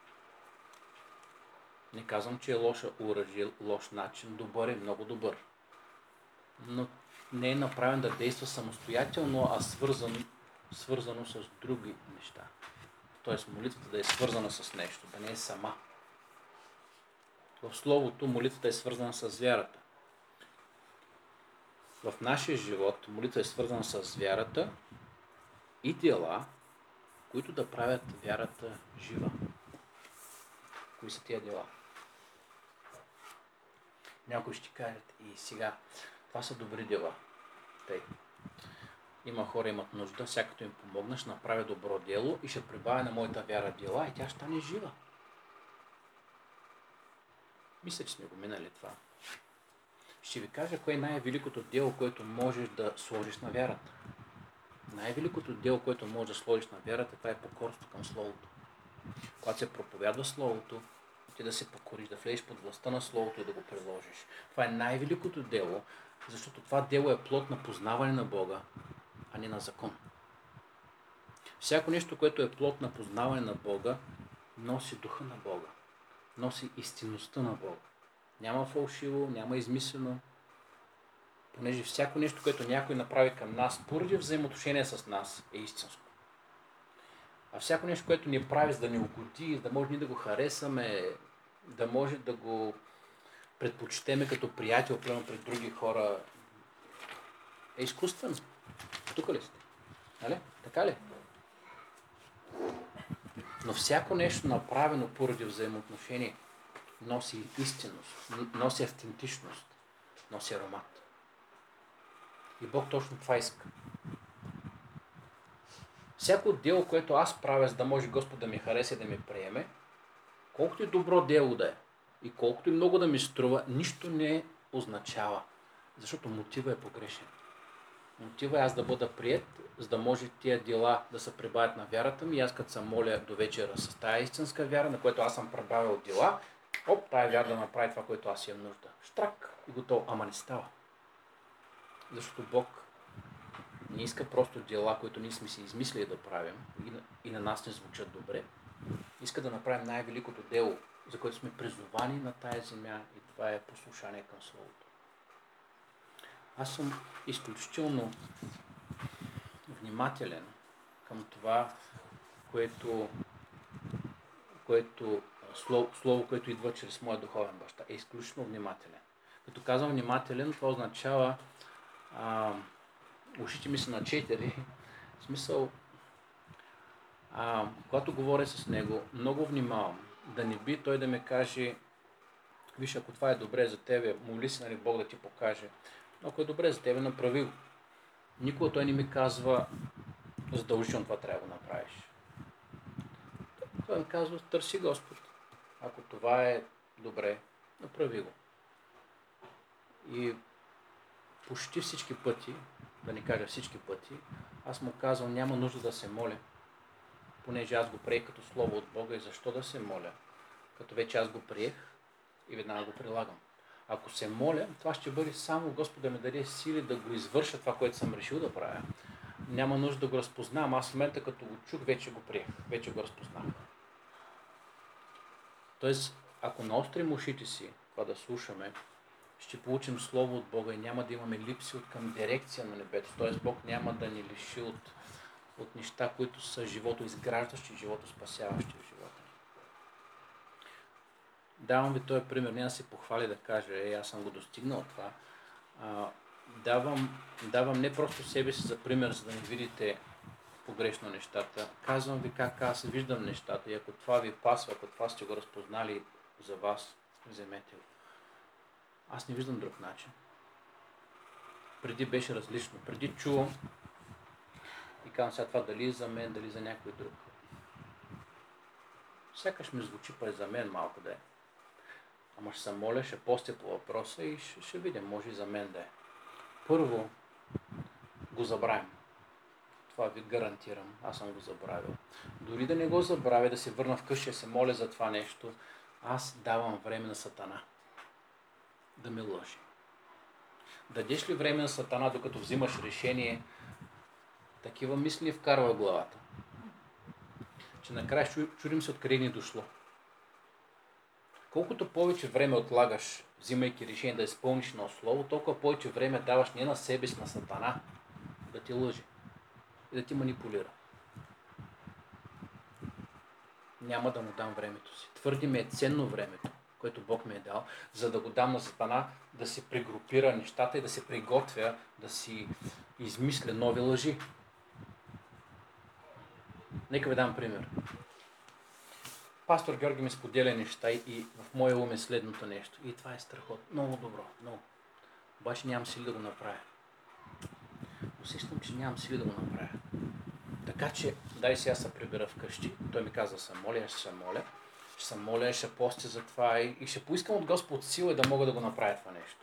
Не казвам, че е лоша оръжие, лош начин, добър е, много добър. Но не е направен да действа самостоятелно, а свързан, свързано с други неща. Тоест молитвата да е свързана с нещо, да не е сама. В Словото молитвата е свързана с вярата. В нашия живот молитва е свързана с вярата и дела, които да правят вярата жива. Кои са тия дела? Някои ще кажат и сега, това са добри дела. Тъй. Има хора, имат нужда, всякато им помогнеш, направя добро дело и ще прибавя на моята вяра дела и тя ще стане жива. Мисля, че сме го минали това. Ще ви кажа кое е най-великото дело, което можеш да сложиш на вярата. Най-великото дело, което можеш да сложиш на вярата, това е покорство към Словото. Когато се проповядва Словото, ти да се покориш, да влезеш под властта на Словото и да го приложиш. Това е най-великото дело, защото това дело е плод на познаване на Бога, а не на закон. Всяко нещо, което е плод на познаване на Бога, носи духа на Бога, носи истинността на Бога. Няма фалшиво, няма измислено, понеже всяко нещо, което някой направи към нас, поради взаимоотношение с нас, е истинско. А всяко нещо, което ни прави, за да ни угоди, да може ние да го харесаме, да може да го предпочитеме като приятел, прямо пред други хора, е изкуствено. Тук ли сте? Нали? Така ли? Но всяко нещо направено поради взаимоотношение носи истинност, носи автентичност, носи аромат. И Бог точно това иска. Всяко дело, което аз правя, за да може Господ да ми хареса и да ми приеме, колкото и добро дело да е и колкото и много да ми струва, нищо не означава, защото мотива е погрешен. Мотива е аз да бъда приет, за да може тия дела да се прибавят на вярата ми и аз като се моля до вечера с тая истинска вяра, на която аз съм прибавил дела, оп, тая вяра да направи това, което аз имам нужда. Штрак и готово, ама не става. Защото Бог не иска просто дела, които ние сме си измислили да правим и на, и на нас не звучат добре. Иска да направим най-великото дело, за което сме призовани на тая земя и това е послушание към Словото. Аз съм изключително внимателен към това, което, което слово, слово, което идва чрез моя духовен баща. Е изключително внимателен. Като казвам внимателен, това означава а, ушите ми са на четири. В смисъл, а, когато говоря с него, много внимавам. Да не би той да ми каже, виж, ако това е добре за тебе, моли си, нали, Бог да ти покаже. Но ако е добре за тебе, направи го. Никога той не ми казва, задължително това трябва да го направиш. Той ми казва, търси Господ. Ако това е добре, направи го. И почти всички пъти, да не кажа всички пъти, аз му казвам, няма нужда да се моля, понеже аз го приех като слово от Бога и защо да се моля, като вече аз го приех и веднага го прилагам. Ако се моля, това ще бъде само Господ да ми даде сили да го извърша това, което съм решил да правя. Няма нужда да го разпознавам. Аз в момента, като го чух, вече го приех, вече го разпознах. Тоест, ако наострим ушите си, това да слушаме, ще получим Слово от Бога и няма да имаме липси от към дирекция на небето. Тоест, Бог няма да ни лиши от, от неща, които са живото изграждащи, живото спасяващи в живота. Давам ви този пример, не да се похвали да кажа, е, аз съм го достигнал това. А, давам, давам не просто себе си за пример, за да не видите погрешно нещата. Казвам ви как аз виждам нещата и ако това ви пасва, ако това сте го разпознали за вас, вземете го. Аз не виждам друг начин. Преди беше различно. Преди чувам и казвам сега това дали за мен, дали за някой друг. Сякаш ми звучи па за мен малко да е. Ама ще се моля, ще постя по въпроса и ще, ще видим, може и за мен да е. Първо го забравим. Това ви гарантирам. Аз съм го забравил. Дори да не го забравя, да се върна вкъщи, да се моля за това нещо, аз давам време на Сатана да ме лъжи. Дадеш ли време на Сатана, докато взимаш решение, такива мисли вкарва в главата, че накрая чудим се откъде ни е дошло. Колкото повече време отлагаш, взимайки решение да изпълниш на слово, толкова повече време даваш не на себе си, на Сатана, да ти лъжи и да ти манипулира. Няма да му дам времето си. Твърди ми е ценно времето, което Бог ми е дал, за да го дам на Сатана, да си прегрупира нещата и да се приготвя, да си измисля нови лъжи. Нека ви дам пример. Пастор Георги ми споделя неща и в моя ум е следното нещо. И това е страхотно. Много добро, много. Обаче нямам сили да го направя. Усещам, че нямам сили да го направя. Така че, дай сега се прибера вкъщи. Той ми каза, се моля, ще се моля. Ще се моля, ще постя за това и, и ще поискам от Господ сила да мога да го направя това нещо.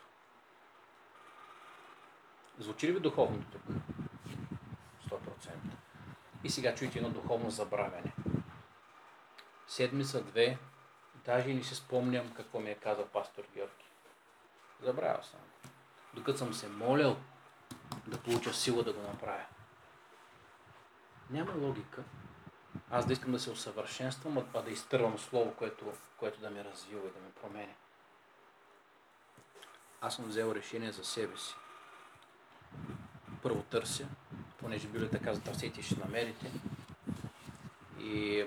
Звучи ли ви духовното тук? сто процента. И сега чуйте едно духовно забравяне. Седмица, две, даже и не си спомням какво ми е казал пастор Георги. Забравял съм. Докато съм се молил да получа сила да го направя. Няма логика аз да искам да се усъвършенствам, а да изтървам слово, което, което да ме развива и да ме променя. Аз съм взел решение за себе си. Първо търся, понеже Библията казва, търсете и ще намерите. И,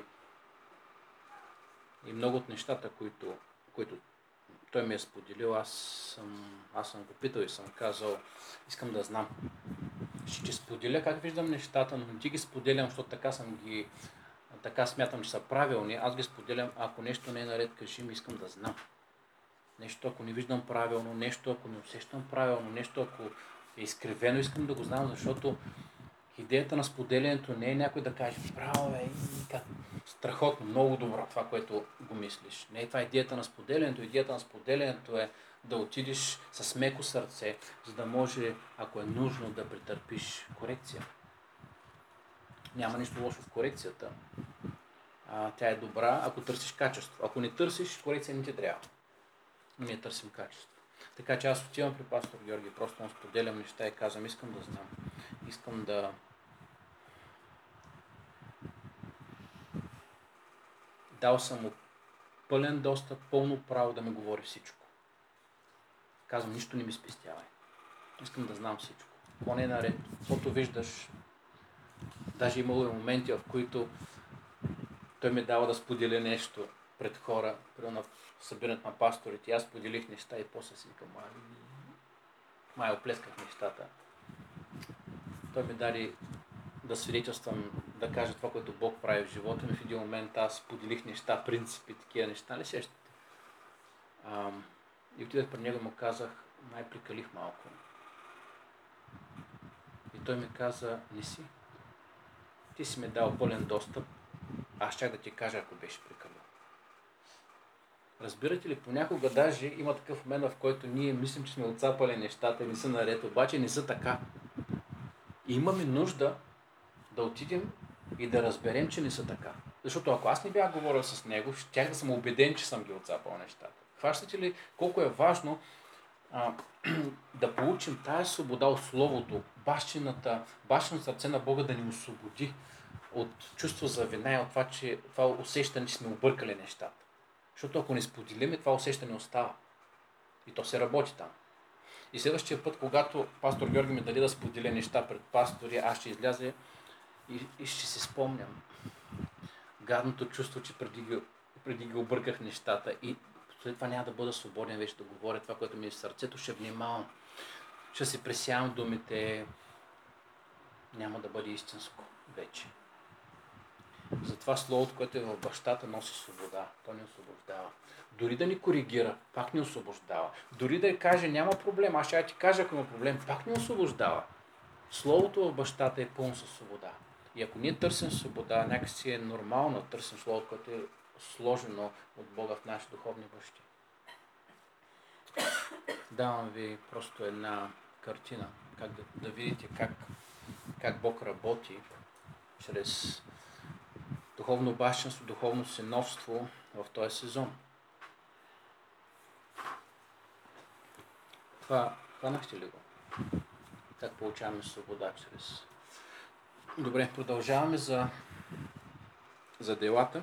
и много от нещата, които, които той ми е споделил, аз съм, аз съм го питал и съм казал, искам да знам. Ще ти споделя как виждам нещата, но не ти ги споделям, защото така съм ги, така смятам, че са правилни. Аз ги споделям, ако нещо не е наред, кажи ми, искам да знам. Нещо, ако не виждам правилно, нещо, ако не усещам правилно, нещо, ако е изкривено, искам да го знам, защото идеята на споделянето не е някой да каже, браво, бе, как страхотно, много добро това, което го мислиш. Не е това идеята на споделянето. Идеята на споделянето е да отидеш с меко сърце, за да може, ако е нужно, да претърпиш корекция. Няма нищо лошо в корекцията. А, тя е добра, ако търсиш качество. Ако не търсиш, корекция не ти трябва. Ние търсим качество. Така че аз отивам при пастор Георги, просто му споделям неща и казвам, искам да знам. Искам да... Дал съм му пълен достъп, пълно право да ми говори всичко. Казвам, нищо не ми спестявай. Искам да знам всичко. Какво не е наред, каквото виждаш. Даже имало и моменти, в които той ми дава да споделя нещо пред хора, при на събирането на пасторите. Аз споделих неща и после си викам, май, май оплесках нещата. Той ми даде да свидетелствам, да кажа това, което Бог прави в живота ми. В един момент аз споделих неща, принципи, такива неща, не сещате. И отидах при него и му казах, май прикалих малко. И той ми каза, не си. Ти си ми дал пълен достъп, аз щях да ти кажа, ако беше прикалил. Разбирате ли, понякога даже има такъв момент, в който ние мислим, че сме отцапали нещата и не са наред, обаче не са така. И имаме нужда да отидем и да разберем, че не са така. Защото ако аз не бях говорил с него, щях да съм убеден, че съм ги отцапал нещата. Хващате ли колко е важно а, да получим тая свобода от Словото, бащината, бащиното сърце на Бога да ни освободи от чувство за вина и от това, че това усещане, че сме объркали нещата. Защото ако не споделиме, това усещане остава. И то се работи там. И следващия път, когато пастор Георги ми даде да споделя неща пред пастори, аз ще изляза и, и ще се спомням гадното чувство, че преди ги, преди ги обърках нещата и след това няма да бъда свободен вече да говоря това, което ми е в сърцето, ще внимавам, ще се пресявам думите, няма да бъде истинско вече. Затова словото, което е в бащата, носи свобода. То ни освобождава. Дори да ни коригира, пак ни освобождава. Дори да каже, няма проблем, аз ще ти кажа, ако има проблем, пак ни освобождава. Словото в бащата е пълно със свобода. И ако ние търсим свобода, някакси е нормално да търсим словото, което е сложено от Бога в нашите духовни бащи. Давам ви просто една картина, как да, да видите как, как Бог работи чрез духовно бащинство, духовно синовство в този сезон. Това, хванахте ли го? Как получаваме свобода чрез... Добре, продължаваме за, за делата,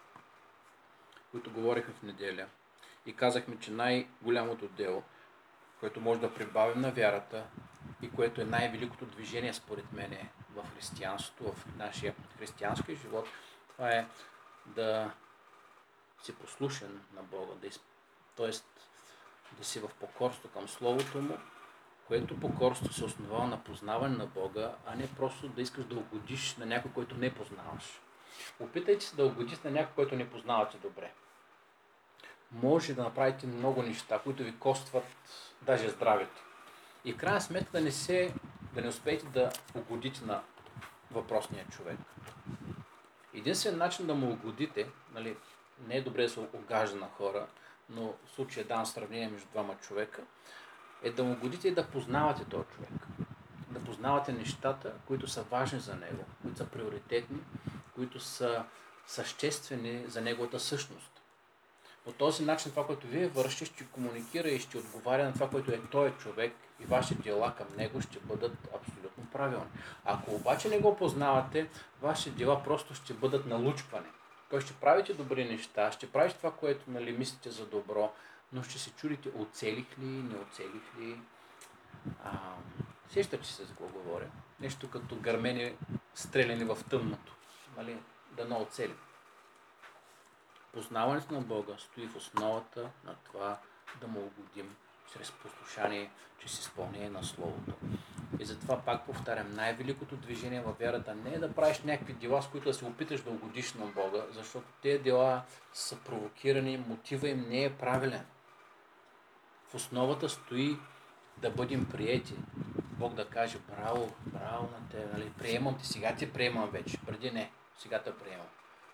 които говорихме в неделя. И казахме, че най-голямото дело, което може да прибавим на вярата и което е най-великото движение според мен в християнството, в нашия християнски живот, това е да си послушен на Бога, да, т.е. да си в покорство към Словото Му, което покорство се основава на познаване на Бога, а не просто да искаш да угодиш на някой, който не познаваш. Опитайте се да угодиш на някой, който не познавате добре. Може да направите много неща, които ви костват даже здравето. И в крайна сметка да не, се, да не успеете да угодите на въпросния човек. Единствен начин да му угодите, нали, не е добре да се угажда на хора, но в случая дам сравнение между двама човека, е да му угодите и да познавате този човек. Да познавате нещата, които са важни за него, които са приоритетни, които са съществени за неговата същност. По този начин това, което вие вършите, ще комуникира и ще отговаря на това, което е този човек и вашите дела към него ще бъдат абсолютно правилни. Ако обаче не го познавате, вашите дела просто ще бъдат налучвани. Той ще правите добри неща, ще правите това, което, нали, мислите за добро, но ще се чудите оцелих ли, не оцелих ли. А, сещате се с какво говоря. Нещо като гърмени стреляни в тъмното. Нали, да не оцелим. Познаването на Бога стои в основата на това да му угодим чрез послушание, чрез изпълнение на Словото. И затова пак повтарям, най-великото движение във вярата не е да правиш някакви дела, с които да се опиташ да угодиш на Бога, защото тези дела са провокирани, мотива им не е правилен. В основата стои да бъдем приети. Бог да каже, браво, браво на те, нали, приемам те, сега те приемам вече, преди не, сега те приемам.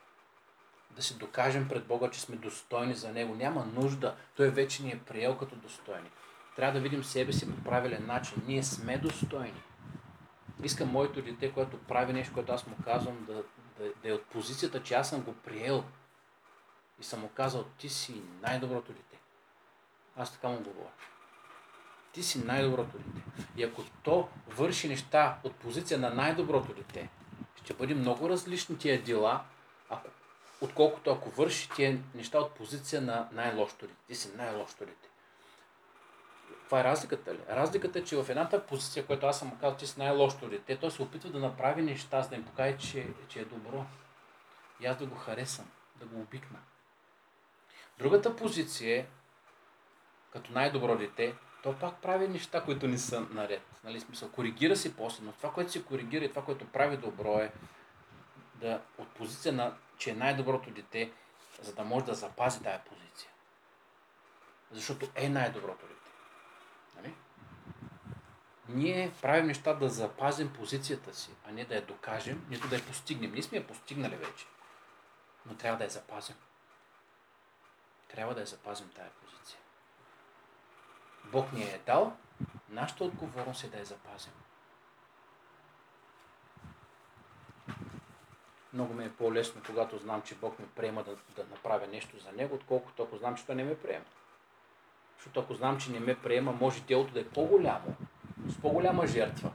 Да се докажем пред Бога, че сме достойни за Него. Няма нужда. Той вече ни е приел като достойни. Трябва да видим себе си по правилен начин. Ние сме достойни. Искам моето дете, което прави нещо, което аз му казвам, да, да, да е от позицията, че аз съм го приел. И съм му казал, ти си най-доброто дете. Аз така му говоря. Ти си най-доброто дете. И ако то върши неща от позиция на най-доброто дете, ще бъде много различни тия дела, ако отколкото ако върши тия неща от позиция на най-лошото дете. Ти си най-лошото дете. Това е разликата ли? Разликата е, че в едната позиция, която аз съм му казал, че си най-лошото дете, той се опитва да направи неща, за да им покаже, че, че е добро. И аз да го харесам, да го обикна. Другата позиция е, като най-добро дете, то пак прави неща, които не са наред. Нали, смисъл, коригира си после, но това, което се коригира и това, което прави добро е да от позиция на, че е най-доброто дете, за да може да запази тая позиция. Защото е най-доброто дете. Нали? Ние правим неща да запазим позицията си, а не да я докажем, нито да я постигнем. Ние сме я постигнали вече, но трябва да я запазим. Трябва да я запазим тая позиция. Бог ни е дал, нашата отговорност е да я запазим. Много ми е по-лесно, когато знам, че Бог ме приема да, да направя нещо за Него, отколкото ако знам, че Той не ме приема. Защото ако знам, че не ме приема, може делото да е по-голямо, с по-голяма жертва.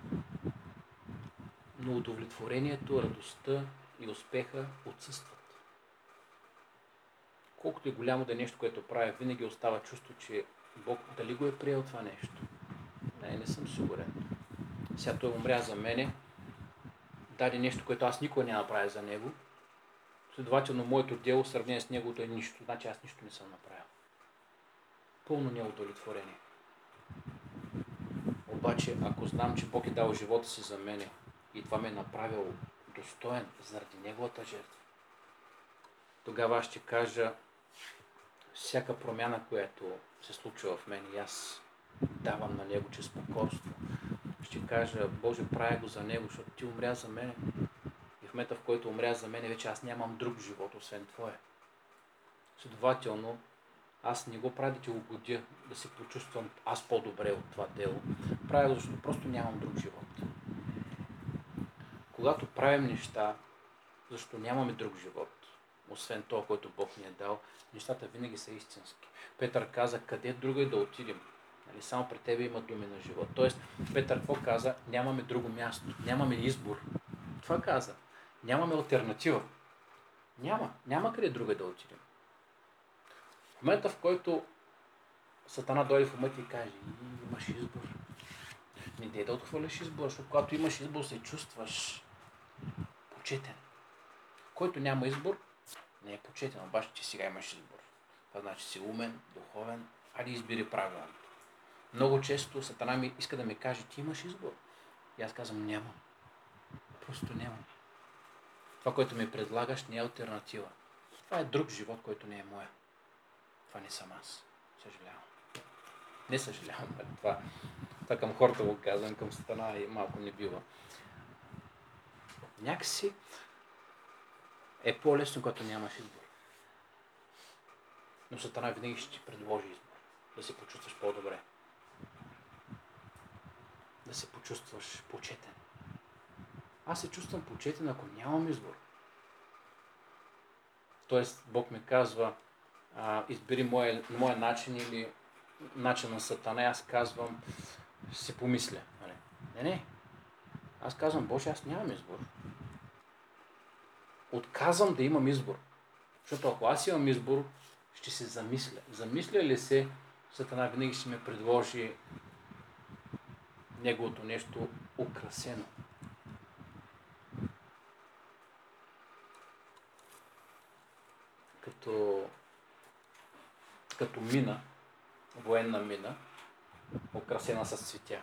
Но удовлетворението, радостта и успеха отсъстват. Колкото и голямо да е нещо, което правя, винаги остава чувство, че Бог дали го е приел това нещо. Не, не съм сигурен. Сега той умря за мене, даде нещо, което аз никога няма направя за него. Следователно, моето дело в сравнение с неговото е нищо. Значи аз нищо не съм направил. Пълно неудовлетворение. Обаче, ако знам, че Бог е дал живота си за мене и това ме е направил достоен заради неговата жертва, тогава аз ще кажа всяка промяна, която се случва в мен и аз давам на него чрез покорство. Ще кажа, Боже, правя го за него, защото ти умря за мене. И в момента, в който умря за мене, вече аз нямам друг живот, освен твоя. Следователно, аз не го правя да ти угодя, да се почувствам аз по-добре от това дело. Правя го, защото просто нямам друг живот. Когато правим неща, защото нямаме друг живот, освен това, който Бог ни е дал, нещата винаги са истински. Петър каза, къде друго да отидем? Нали, само при тебе има думи на живот. Тоест, Петър какво каза? Нямаме друго място, нямаме избор. Това каза. Нямаме алтернатива. Няма. Няма къде друго да отидем. В момента, в който Сатана дойде в умът и каже, имаш избор. Не дей да отхвърляш избор, защото когато имаш избор, се чувстваш почетен. Който няма избор, не е почетен, обаче че сега имаш избор. Това значи си умен, духовен, айде избери правилно. Много често Сатана ми иска да ми каже, ти имаш избор. И аз казвам, нямам. Просто нямам. Това, което ми предлагаш, не е алтернатива. Това е друг живот, който не е моя. Това не съм аз. Съжалявам. Не съжалявам. Това, това към хората го казвам, към Сатана и малко не бива. Някакси е по-лесно, когато нямаш избор. Но Сатана винаги ще ти предложи избор. Да се почувстваш по-добре. Да се почувстваш почетен. Аз се чувствам почетен, ако нямам избор. Тоест, Бог ми казва, а, избери моя, моя начин или начин на Сатана. Аз казвам, ще си помисля. Не, не. Аз казвам, Боже, аз нямам избор. Отказвам да имам избор. Защото ако аз имам избор, ще се замисля. Замисля ли се, Сатана винаги ще ме предложи неговото нещо украсено. Като, като мина, военна мина, украсена с цветя.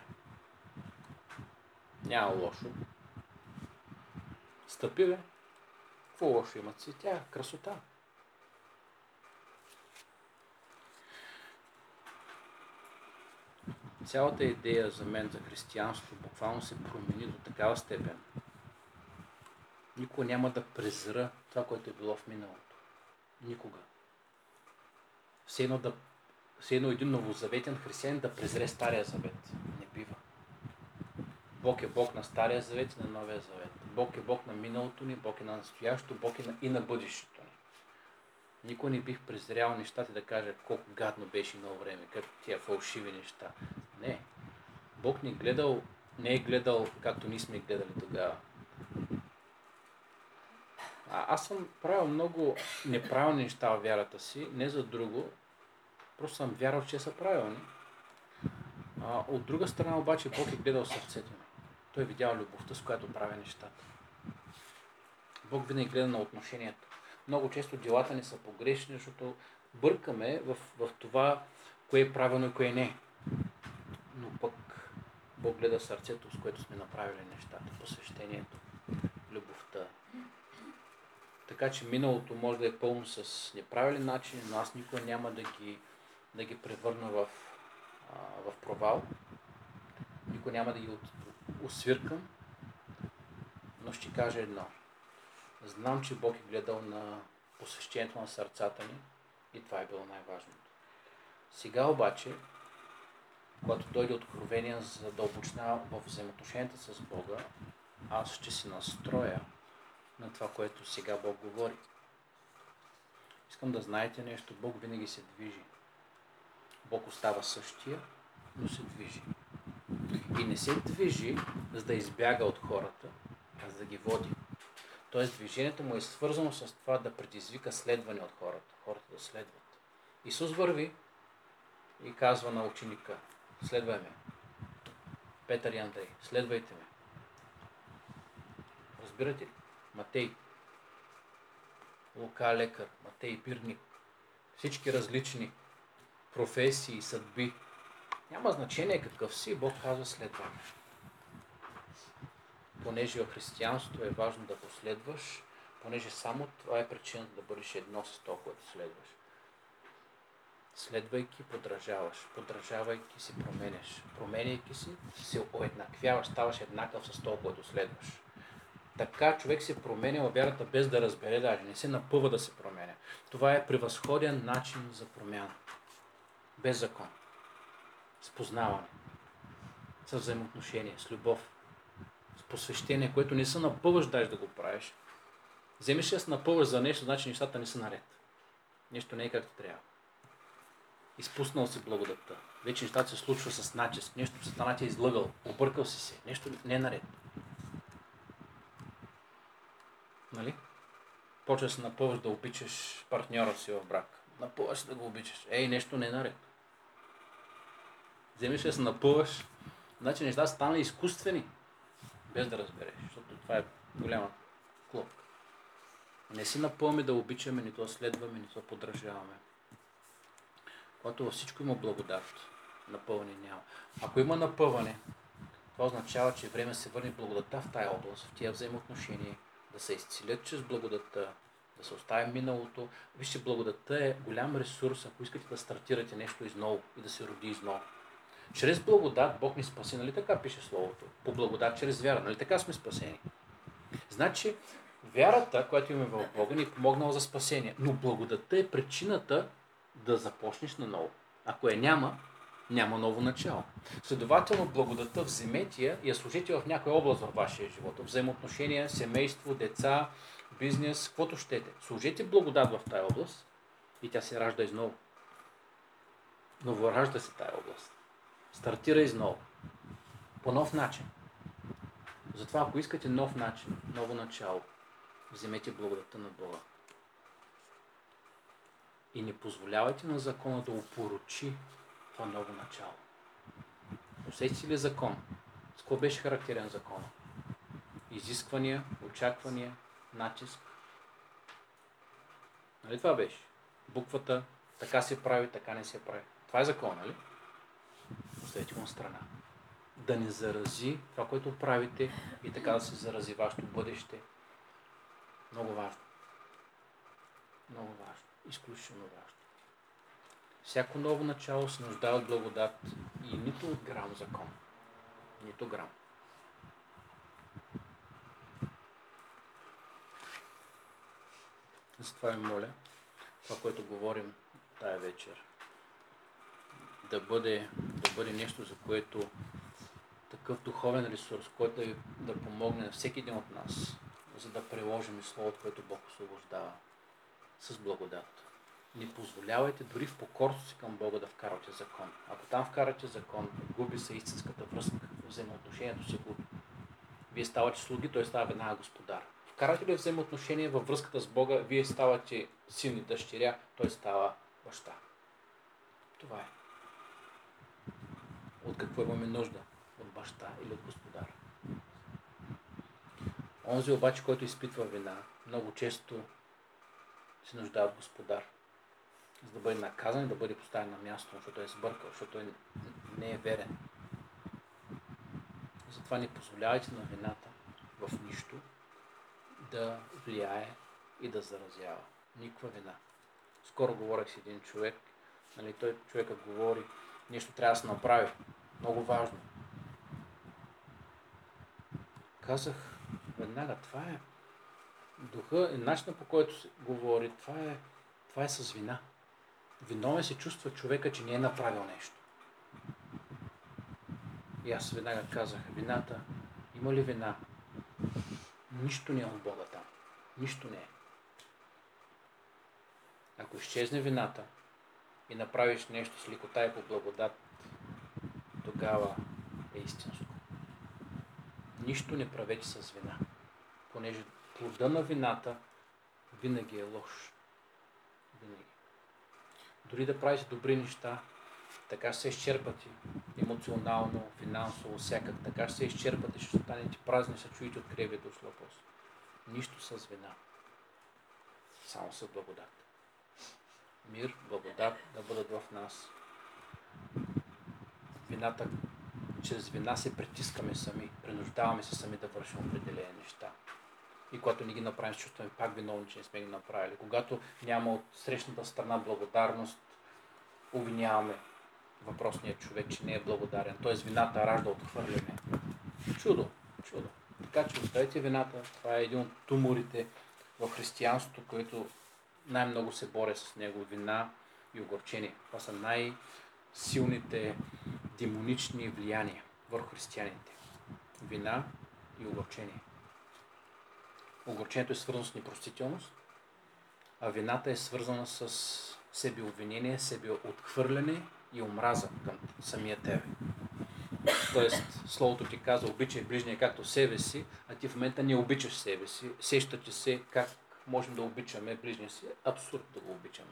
Няма лошо. Стъпи, бе. Какво лошо има? Цветя, красота. Цялата идея за мен, за християнство, буквално се промени до такава степен. Никога няма да презра това, което е било в миналото. Никога. Все едно, да, все едно един новозаветен християнин да презре Стария завет. Не бива. Бог е Бог на Стария завет и на Новия завет. Бог е Бог на миналото ни, Бог е на настоящето, Бог е на, и на бъдещето ни. Никой не бих презрял нещата да кажа колко гадно беше едно време, като тия фалшиви неща. Не. Бог ни гледал, не е гледал както ние сме гледали тогава. А, аз съм правил много неправилни неща в вярата си, не за друго, просто съм вярвал, че са правилни. А, от друга страна обаче Бог е гледал сърцето ми. Той е видял любовта, с която правя нещата. Бог винаги гледа на отношението. Много често делата ни са погрешни, защото бъркаме в, в това, кое е правилно и кое не. Но пък Бог гледа сърцето, с което сме направили нещата, посвещението, любовта. Така че миналото може да е пълно с неправилен начин, но аз никога няма да ги, да ги превърна в, а, в провал. Никога няма да ги освиркам, но ще кажа едно. Знам, че Бог е гледал на посвещението на сърцата ни и това е било най-важното. Сега обаче, когато дойде откровение за задълбочина в взаимоотношенията с Бога, аз ще се настроя на това, което сега Бог говори. Искам да знаете нещо, Бог винаги се движи. Бог остава същия, но се движи. И не се движи, за да избяга от хората, а за да ги води. Тоест движението му е свързано с това да предизвика следване от хората. Хората да следват. Исус върви и казва на ученика: следвай ме. Петър и Андрей, следвайте ме. Разбирате ли? Матей, Лука лекар, Матей бирник, всички различни професии, съдби. Няма значение какъв си, Бог казва следвай ме. Понеже в християнството е важно да последваш, понеже само това е причината да бъдеш едно с това, което следваш. Следвайки, подражаваш. Подражавайки си, променяш. Променяйки си, се уеднаквяваш, ставаш еднакъв с това, което следваш. Така човек се променя във вярата без да разбере даже. Не се напъва да се променя. Това е превъзходен начин за промяна. Без закон. С познаване. С взаимоотношение, с любов. С посвещение, което не се напъваш даже да го правиш. Вземеш да се напъваш за нещо, значи нещата не са наред. Нещо не е както трябва. Изпуснал си благодатта. Вече нещата се случва с натиск. Нещо Сатана ти е излъгал. Объркал си се. Нещо не е наред. Нали? Почва да се напъваш да обичаш партньора си в брак. Напъваш да го обичаш. Ей, нещо не е наред. Вземеш да се напъваш, значи нещата са станали изкуствени. Без да разбереш. Защото това е голяма клопка. Не си напъваме да обичаме, нито да следваме, нито да подражаваме. Когато във всичко има благодат, напъване няма. Ако има напъване, това означава, че е време да се върне благодатта в тая област, в тия взаимоотношения, да се изцелят чрез благодатта, да се остави миналото. Вижте, благодатта е голям ресурс, ако искате да стартирате нещо изново и да се роди изново. Чрез благодат Бог ни спаси, нали така пише Словото? По благодат чрез вяра, нали така сме спасени? Значи, вярата, която имаме в Бога, ни е помогнала за спасение, но благодатта е причината да започнеш наново. Ако я няма, няма ново начало. Следователно, благодатта вземете я и я служите в някоя област във вашия живот. Взаимоотношения, семейство, деца, бизнес, каквото щете. Служете благодат в тая област и тя се ражда изново. Новоражда се тая област. Стартира изново. По нов начин. Затова, ако искате нов начин, ново начало, вземете благодатта на Бога. И не позволявайте на закона да опорочи това ново начало. Усетите ли закон? С какво беше характерен закон? Изисквания, очаквания, натиск. Нали това беше? Буквата, така се прави, така не се прави. Това е закон, нали? Оставете го на страна. Да не зарази това, което правите и така да се зарази вашето бъдеще. Много важно. Много важно. Изключително важно. Всяко ново начало се нуждае от благодат и нито от грам закон. Нито грам. Затова ви моля, това, което говорим тая вечер, да бъде, да бъде нещо, за което такъв духовен ресурс, който да, да помогне на всеки един от нас, за да приложим Словото, което Бог освобождава с благодат. Не позволявайте дори в покорство си към Бога да вкарате закон. Ако там вкарате закон, губи се истинската връзка, взаимоотношението се губи. Вие ставате слуги, той става веднага господар. Вкарате ли взаимоотношение във връзката с Бога, вие ставате син и дъщеря, той става баща. Това е. От какво имаме нужда? От баща или от господар. Онзи обаче, който изпитва вина, много често се нуждае от господар. За да бъде наказан и да бъде поставен на място, защото е сбъркал, защото е, не е верен. Затова не позволявайте на вината в нищо да влияе и да заразява. Никаква вина. Скоро говорих с един човек, нали, той човекът говори, нещо трябва да се направи. Много важно. Казах веднага, това е духа и начинът, по който се говори, това е, това е с вина. Виновен се чувства човека, че не е направил нещо. И аз веднага казах, вината, има ли вина? Нищо не е от Бога там. Нищо не е. Ако изчезне вината, и направиш нещо с лекота и по благодат, тогава е истинско. Нищо не правете с вина, понеже плода на вината винаги е лош. Винаги. Дори да правите добри неща, така ще се изчерпате емоционално, финансово, всякак. Така ще се изчерпате, ще станете празни, ще чуете от кревието слабост. Нищо с вина. Само с благодат. Мир, благодат да бъдат в нас. Вината, чрез вина се притискаме сами, принуждаваме се сами да вършим определени неща. И когато не ги направим, се чувстваме пак виновни, че не сме ги направили. Когато няма от срещната страна благодарност, обвиняваме въпросният човек, че не е благодарен. Т.е. вината ражда отхвърляне. Чудо, чудо. Така че оставете вината. Това е един от туморите в християнството, който най-много се боря с него. Вина и огорчение. Това са най-силните демонични влияния върху християните. Вина и огорчение. Огорчението е свързано с непростителност, а вината е свързана с себеобвинение, себеотхвърляне и омраза към самия тебе. Тоест, Словото ти казва, обичай ближния както себе си, а ти в момента не обичаш себе си. Сещате се как можем да обичаме ближния си. Абсурд да го обичаме.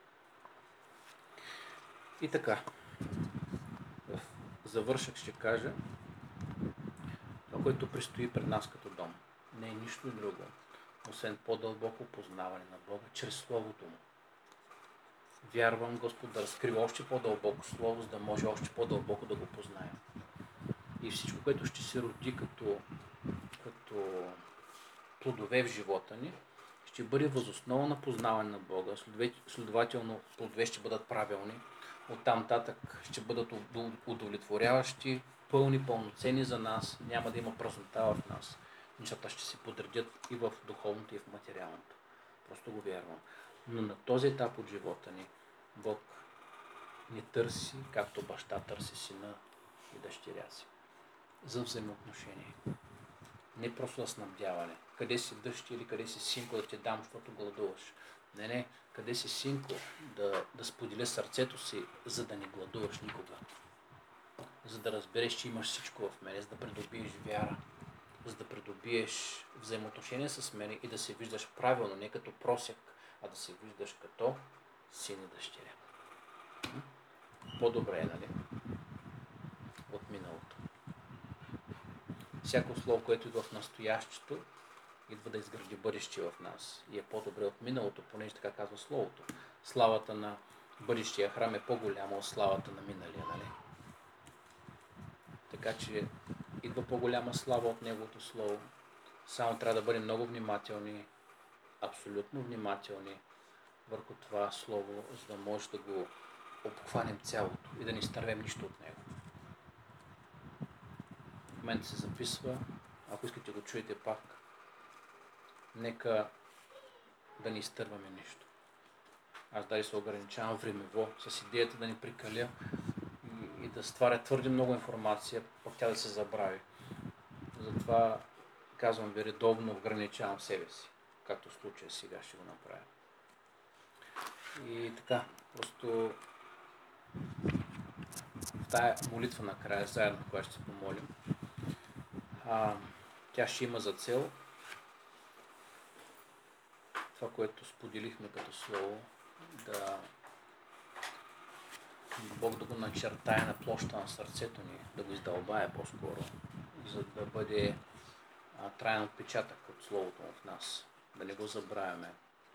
И така, в завършък ще кажа, това, което предстои пред нас като дом, не е нищо друго, освен по-дълбоко познаване на Бога чрез Словото Му. Вярвам Господ да разкрива още по-дълбоко Слово, за да може още по-дълбоко да го познаем. И всичко, което ще се роди като, като плодове в живота ни, ще бъде възоснова на познаване на Бога. Следователно, плодове ще бъдат правилни. Оттам татък ще бъдат удовлетворяващи, пълни, пълноценни за нас. Няма да има празнота в нас. Нещата ще се подредят и в духовното, и в материалното. Просто го вярвам. Но на този етап от живота ни Бог ни търси, както баща търси сина и дъщеря си. За взаимоотношение. Не просто за снабдяване. Къде си дъщи или къде си синко да ти дам, защото гладуваш. Не, не. Къде си синко да, да споделя сърцето си, за да не гладуваш никога. За да разбереш, че имаш всичко в мене, за да придобиеш вяра. За да придобиеш взаимоотношение с мене и да се виждаш правилно, не като просяк, а да се виждаш като син и дъщеря. По-добре е, нали? От миналото. Всяко слово, което идва в настоящето, идва да изгради бъдеще в нас. И е по-добре от миналото, понеже така казва Словото. Славата на бъдещия храм е по-голяма от славата на миналия, нали? Така че идва по-голяма слава от Неговото Слово. Само трябва да бъдем много внимателни, абсолютно внимателни върху това Слово, за да може да го обхванем цялото и да не изтървем нищо от него. В момента се записва, ако искате го чуете пак, нека да не изтърваме нищо. Аз дали се ограничавам времево с идеята да не прикаля и, и да стваря твърде много информация, пък тя да се забрави. Затова казвам ви, редовно ограничавам себе си, както в случая сега ще го направя. И така, просто в тая молитва накрая, заедно, която ще се помолим, а, тя ще има за цел това, което споделихме като слово, да Бог да го начертае на площа на сърцето ни, да го издълбае по-скоро, за да бъде а, траен отпечатък от Словото в нас, да не го забравяме,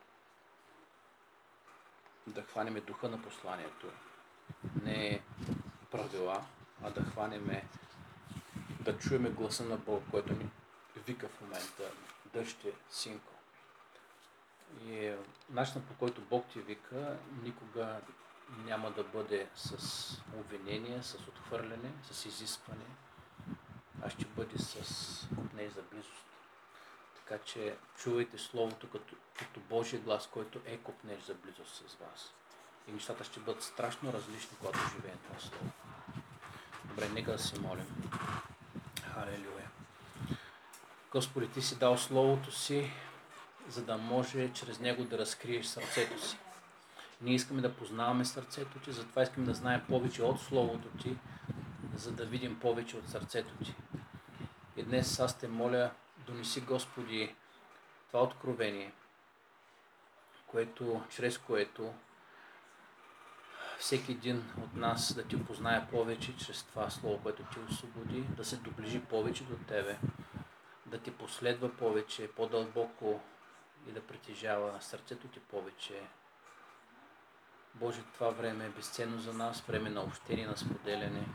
да хванеме духа на посланието, не правила, а да хванеме, да чуеме гласа на Бог, който ни вика в момента, дъще, синко. И начинът, по който Бог ти вика, никога няма да бъде с обвинение, с отхвърляне, с изискване, а ще бъде с копнеж за близост. Така че чувайте Словото като, като Божия глас, който е копнеж за близост с вас. И нещата ще бъдат страшно различни, когато живеем това Слово. Добре, нека да се молим. Халелуя. Господи, Ти си дал Словото си, за да може чрез него да разкриеш сърцето си. Ние искаме да познаваме сърцето Ти, затова искаме да знаем повече от Словото Ти, за да видим повече от сърцето Ти. И днес аз те моля, донеси, Господи, това откровение, което, чрез което всеки един от нас да Ти познае повече чрез това Слово, което Ти освободи, да се доближи повече до Тебе, да Ти последва повече, по-дълбоко и да притежава сърцето Ти повече. Боже, това време е безценно за нас, време на общение, на споделяне.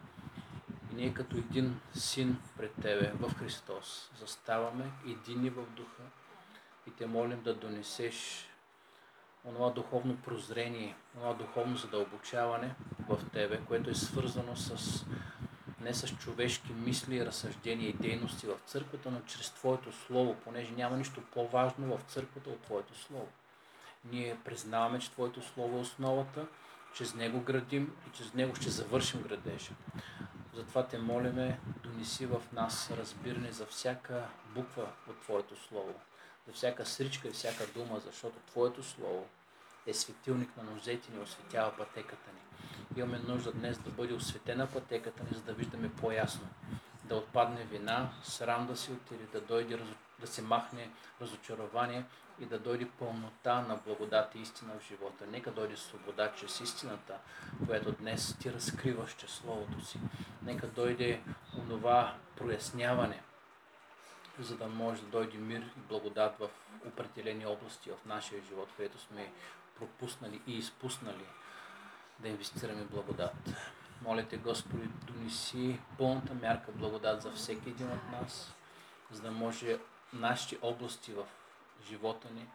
И ние като един син пред Тебе в Христос заставаме едини в духа и Те молим да донесеш онова духовно прозрение, онова духовно задълбочаване в Тебе, което е свързано с, не с човешки мисли, разсъждения и дейности в църквата, но чрез Твоето Слово, понеже няма нищо по-важно в църквата от Твоето Слово. Ние признаваме, че Твоето Слово е основата, чрез него градим и чрез него ще завършим градежа. Затова Те молиме, донеси в нас разбиране за всяка буква от Твоето Слово, за всяка сричка и всяка дума, защото Твоето Слово е светилник на нозете ни, осветява пътеката ни. Имаме нужда днес да бъде осветена пътеката ни, за да виждаме по-ясно. Да отпадне вина, срам да се отиде, да дойде, да се махне разочарование и да дойде пълнота на благодат и истина в живота. Нека дойде свобода чрез истината, която днес Ти разкриваш чрез Словото Си. Нека дойде онова проясняване, за да може да дойде мир и благодат в определени области в нашия живот, където сме пропуснали и изпуснали да инвестираме благодат. Моля Те, Господи, донеси пълната мярка благодат за всеки един от нас, за да може нашите области в живота ни,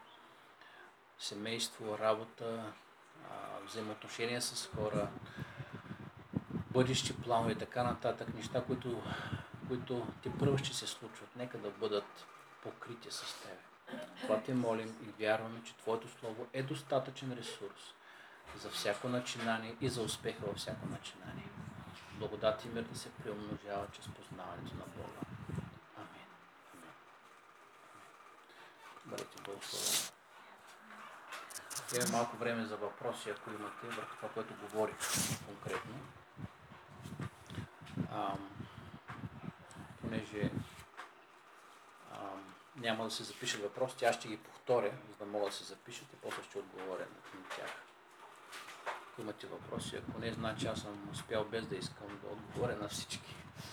семейство, работа, взаимоотношения с хора, бъдещи планове и така нататък, неща, които, които те първо ще се случват, нека да бъдат покрити с Тебе. Това Те молим и вярваме, че Твоето Слово е достатъчен ресурс за всяко начинание и за успеха във всяко начинание. Благодат и мир да се приумножава чрез познаването на Бога. Амин. Амин. Бъдете благословени. Имаме малко време за въпроси, ако имате, върху това, което говорих конкретно. Ам, понеже ам, няма да се запишат въпросите, аз ще ги повторя, за да могат да се запишат и после ще отговоря на тях. Ако имате въпроси, ако не, значи аз съм успял без да искам да отговоря на всички.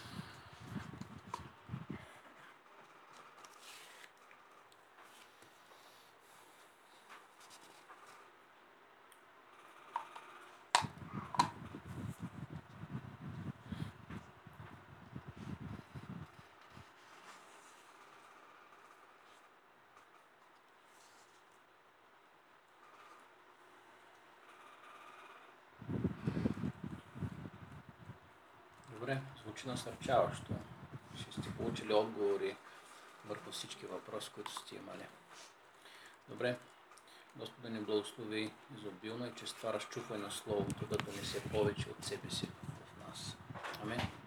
Добре, звучи насърчаващо. Ще сте получили отговори върху всички въпроси, които сте имали. Добре, Господа ни благослови изобилно и чрез това разчупване на Словото да донесе повече от себе си в нас. Амин.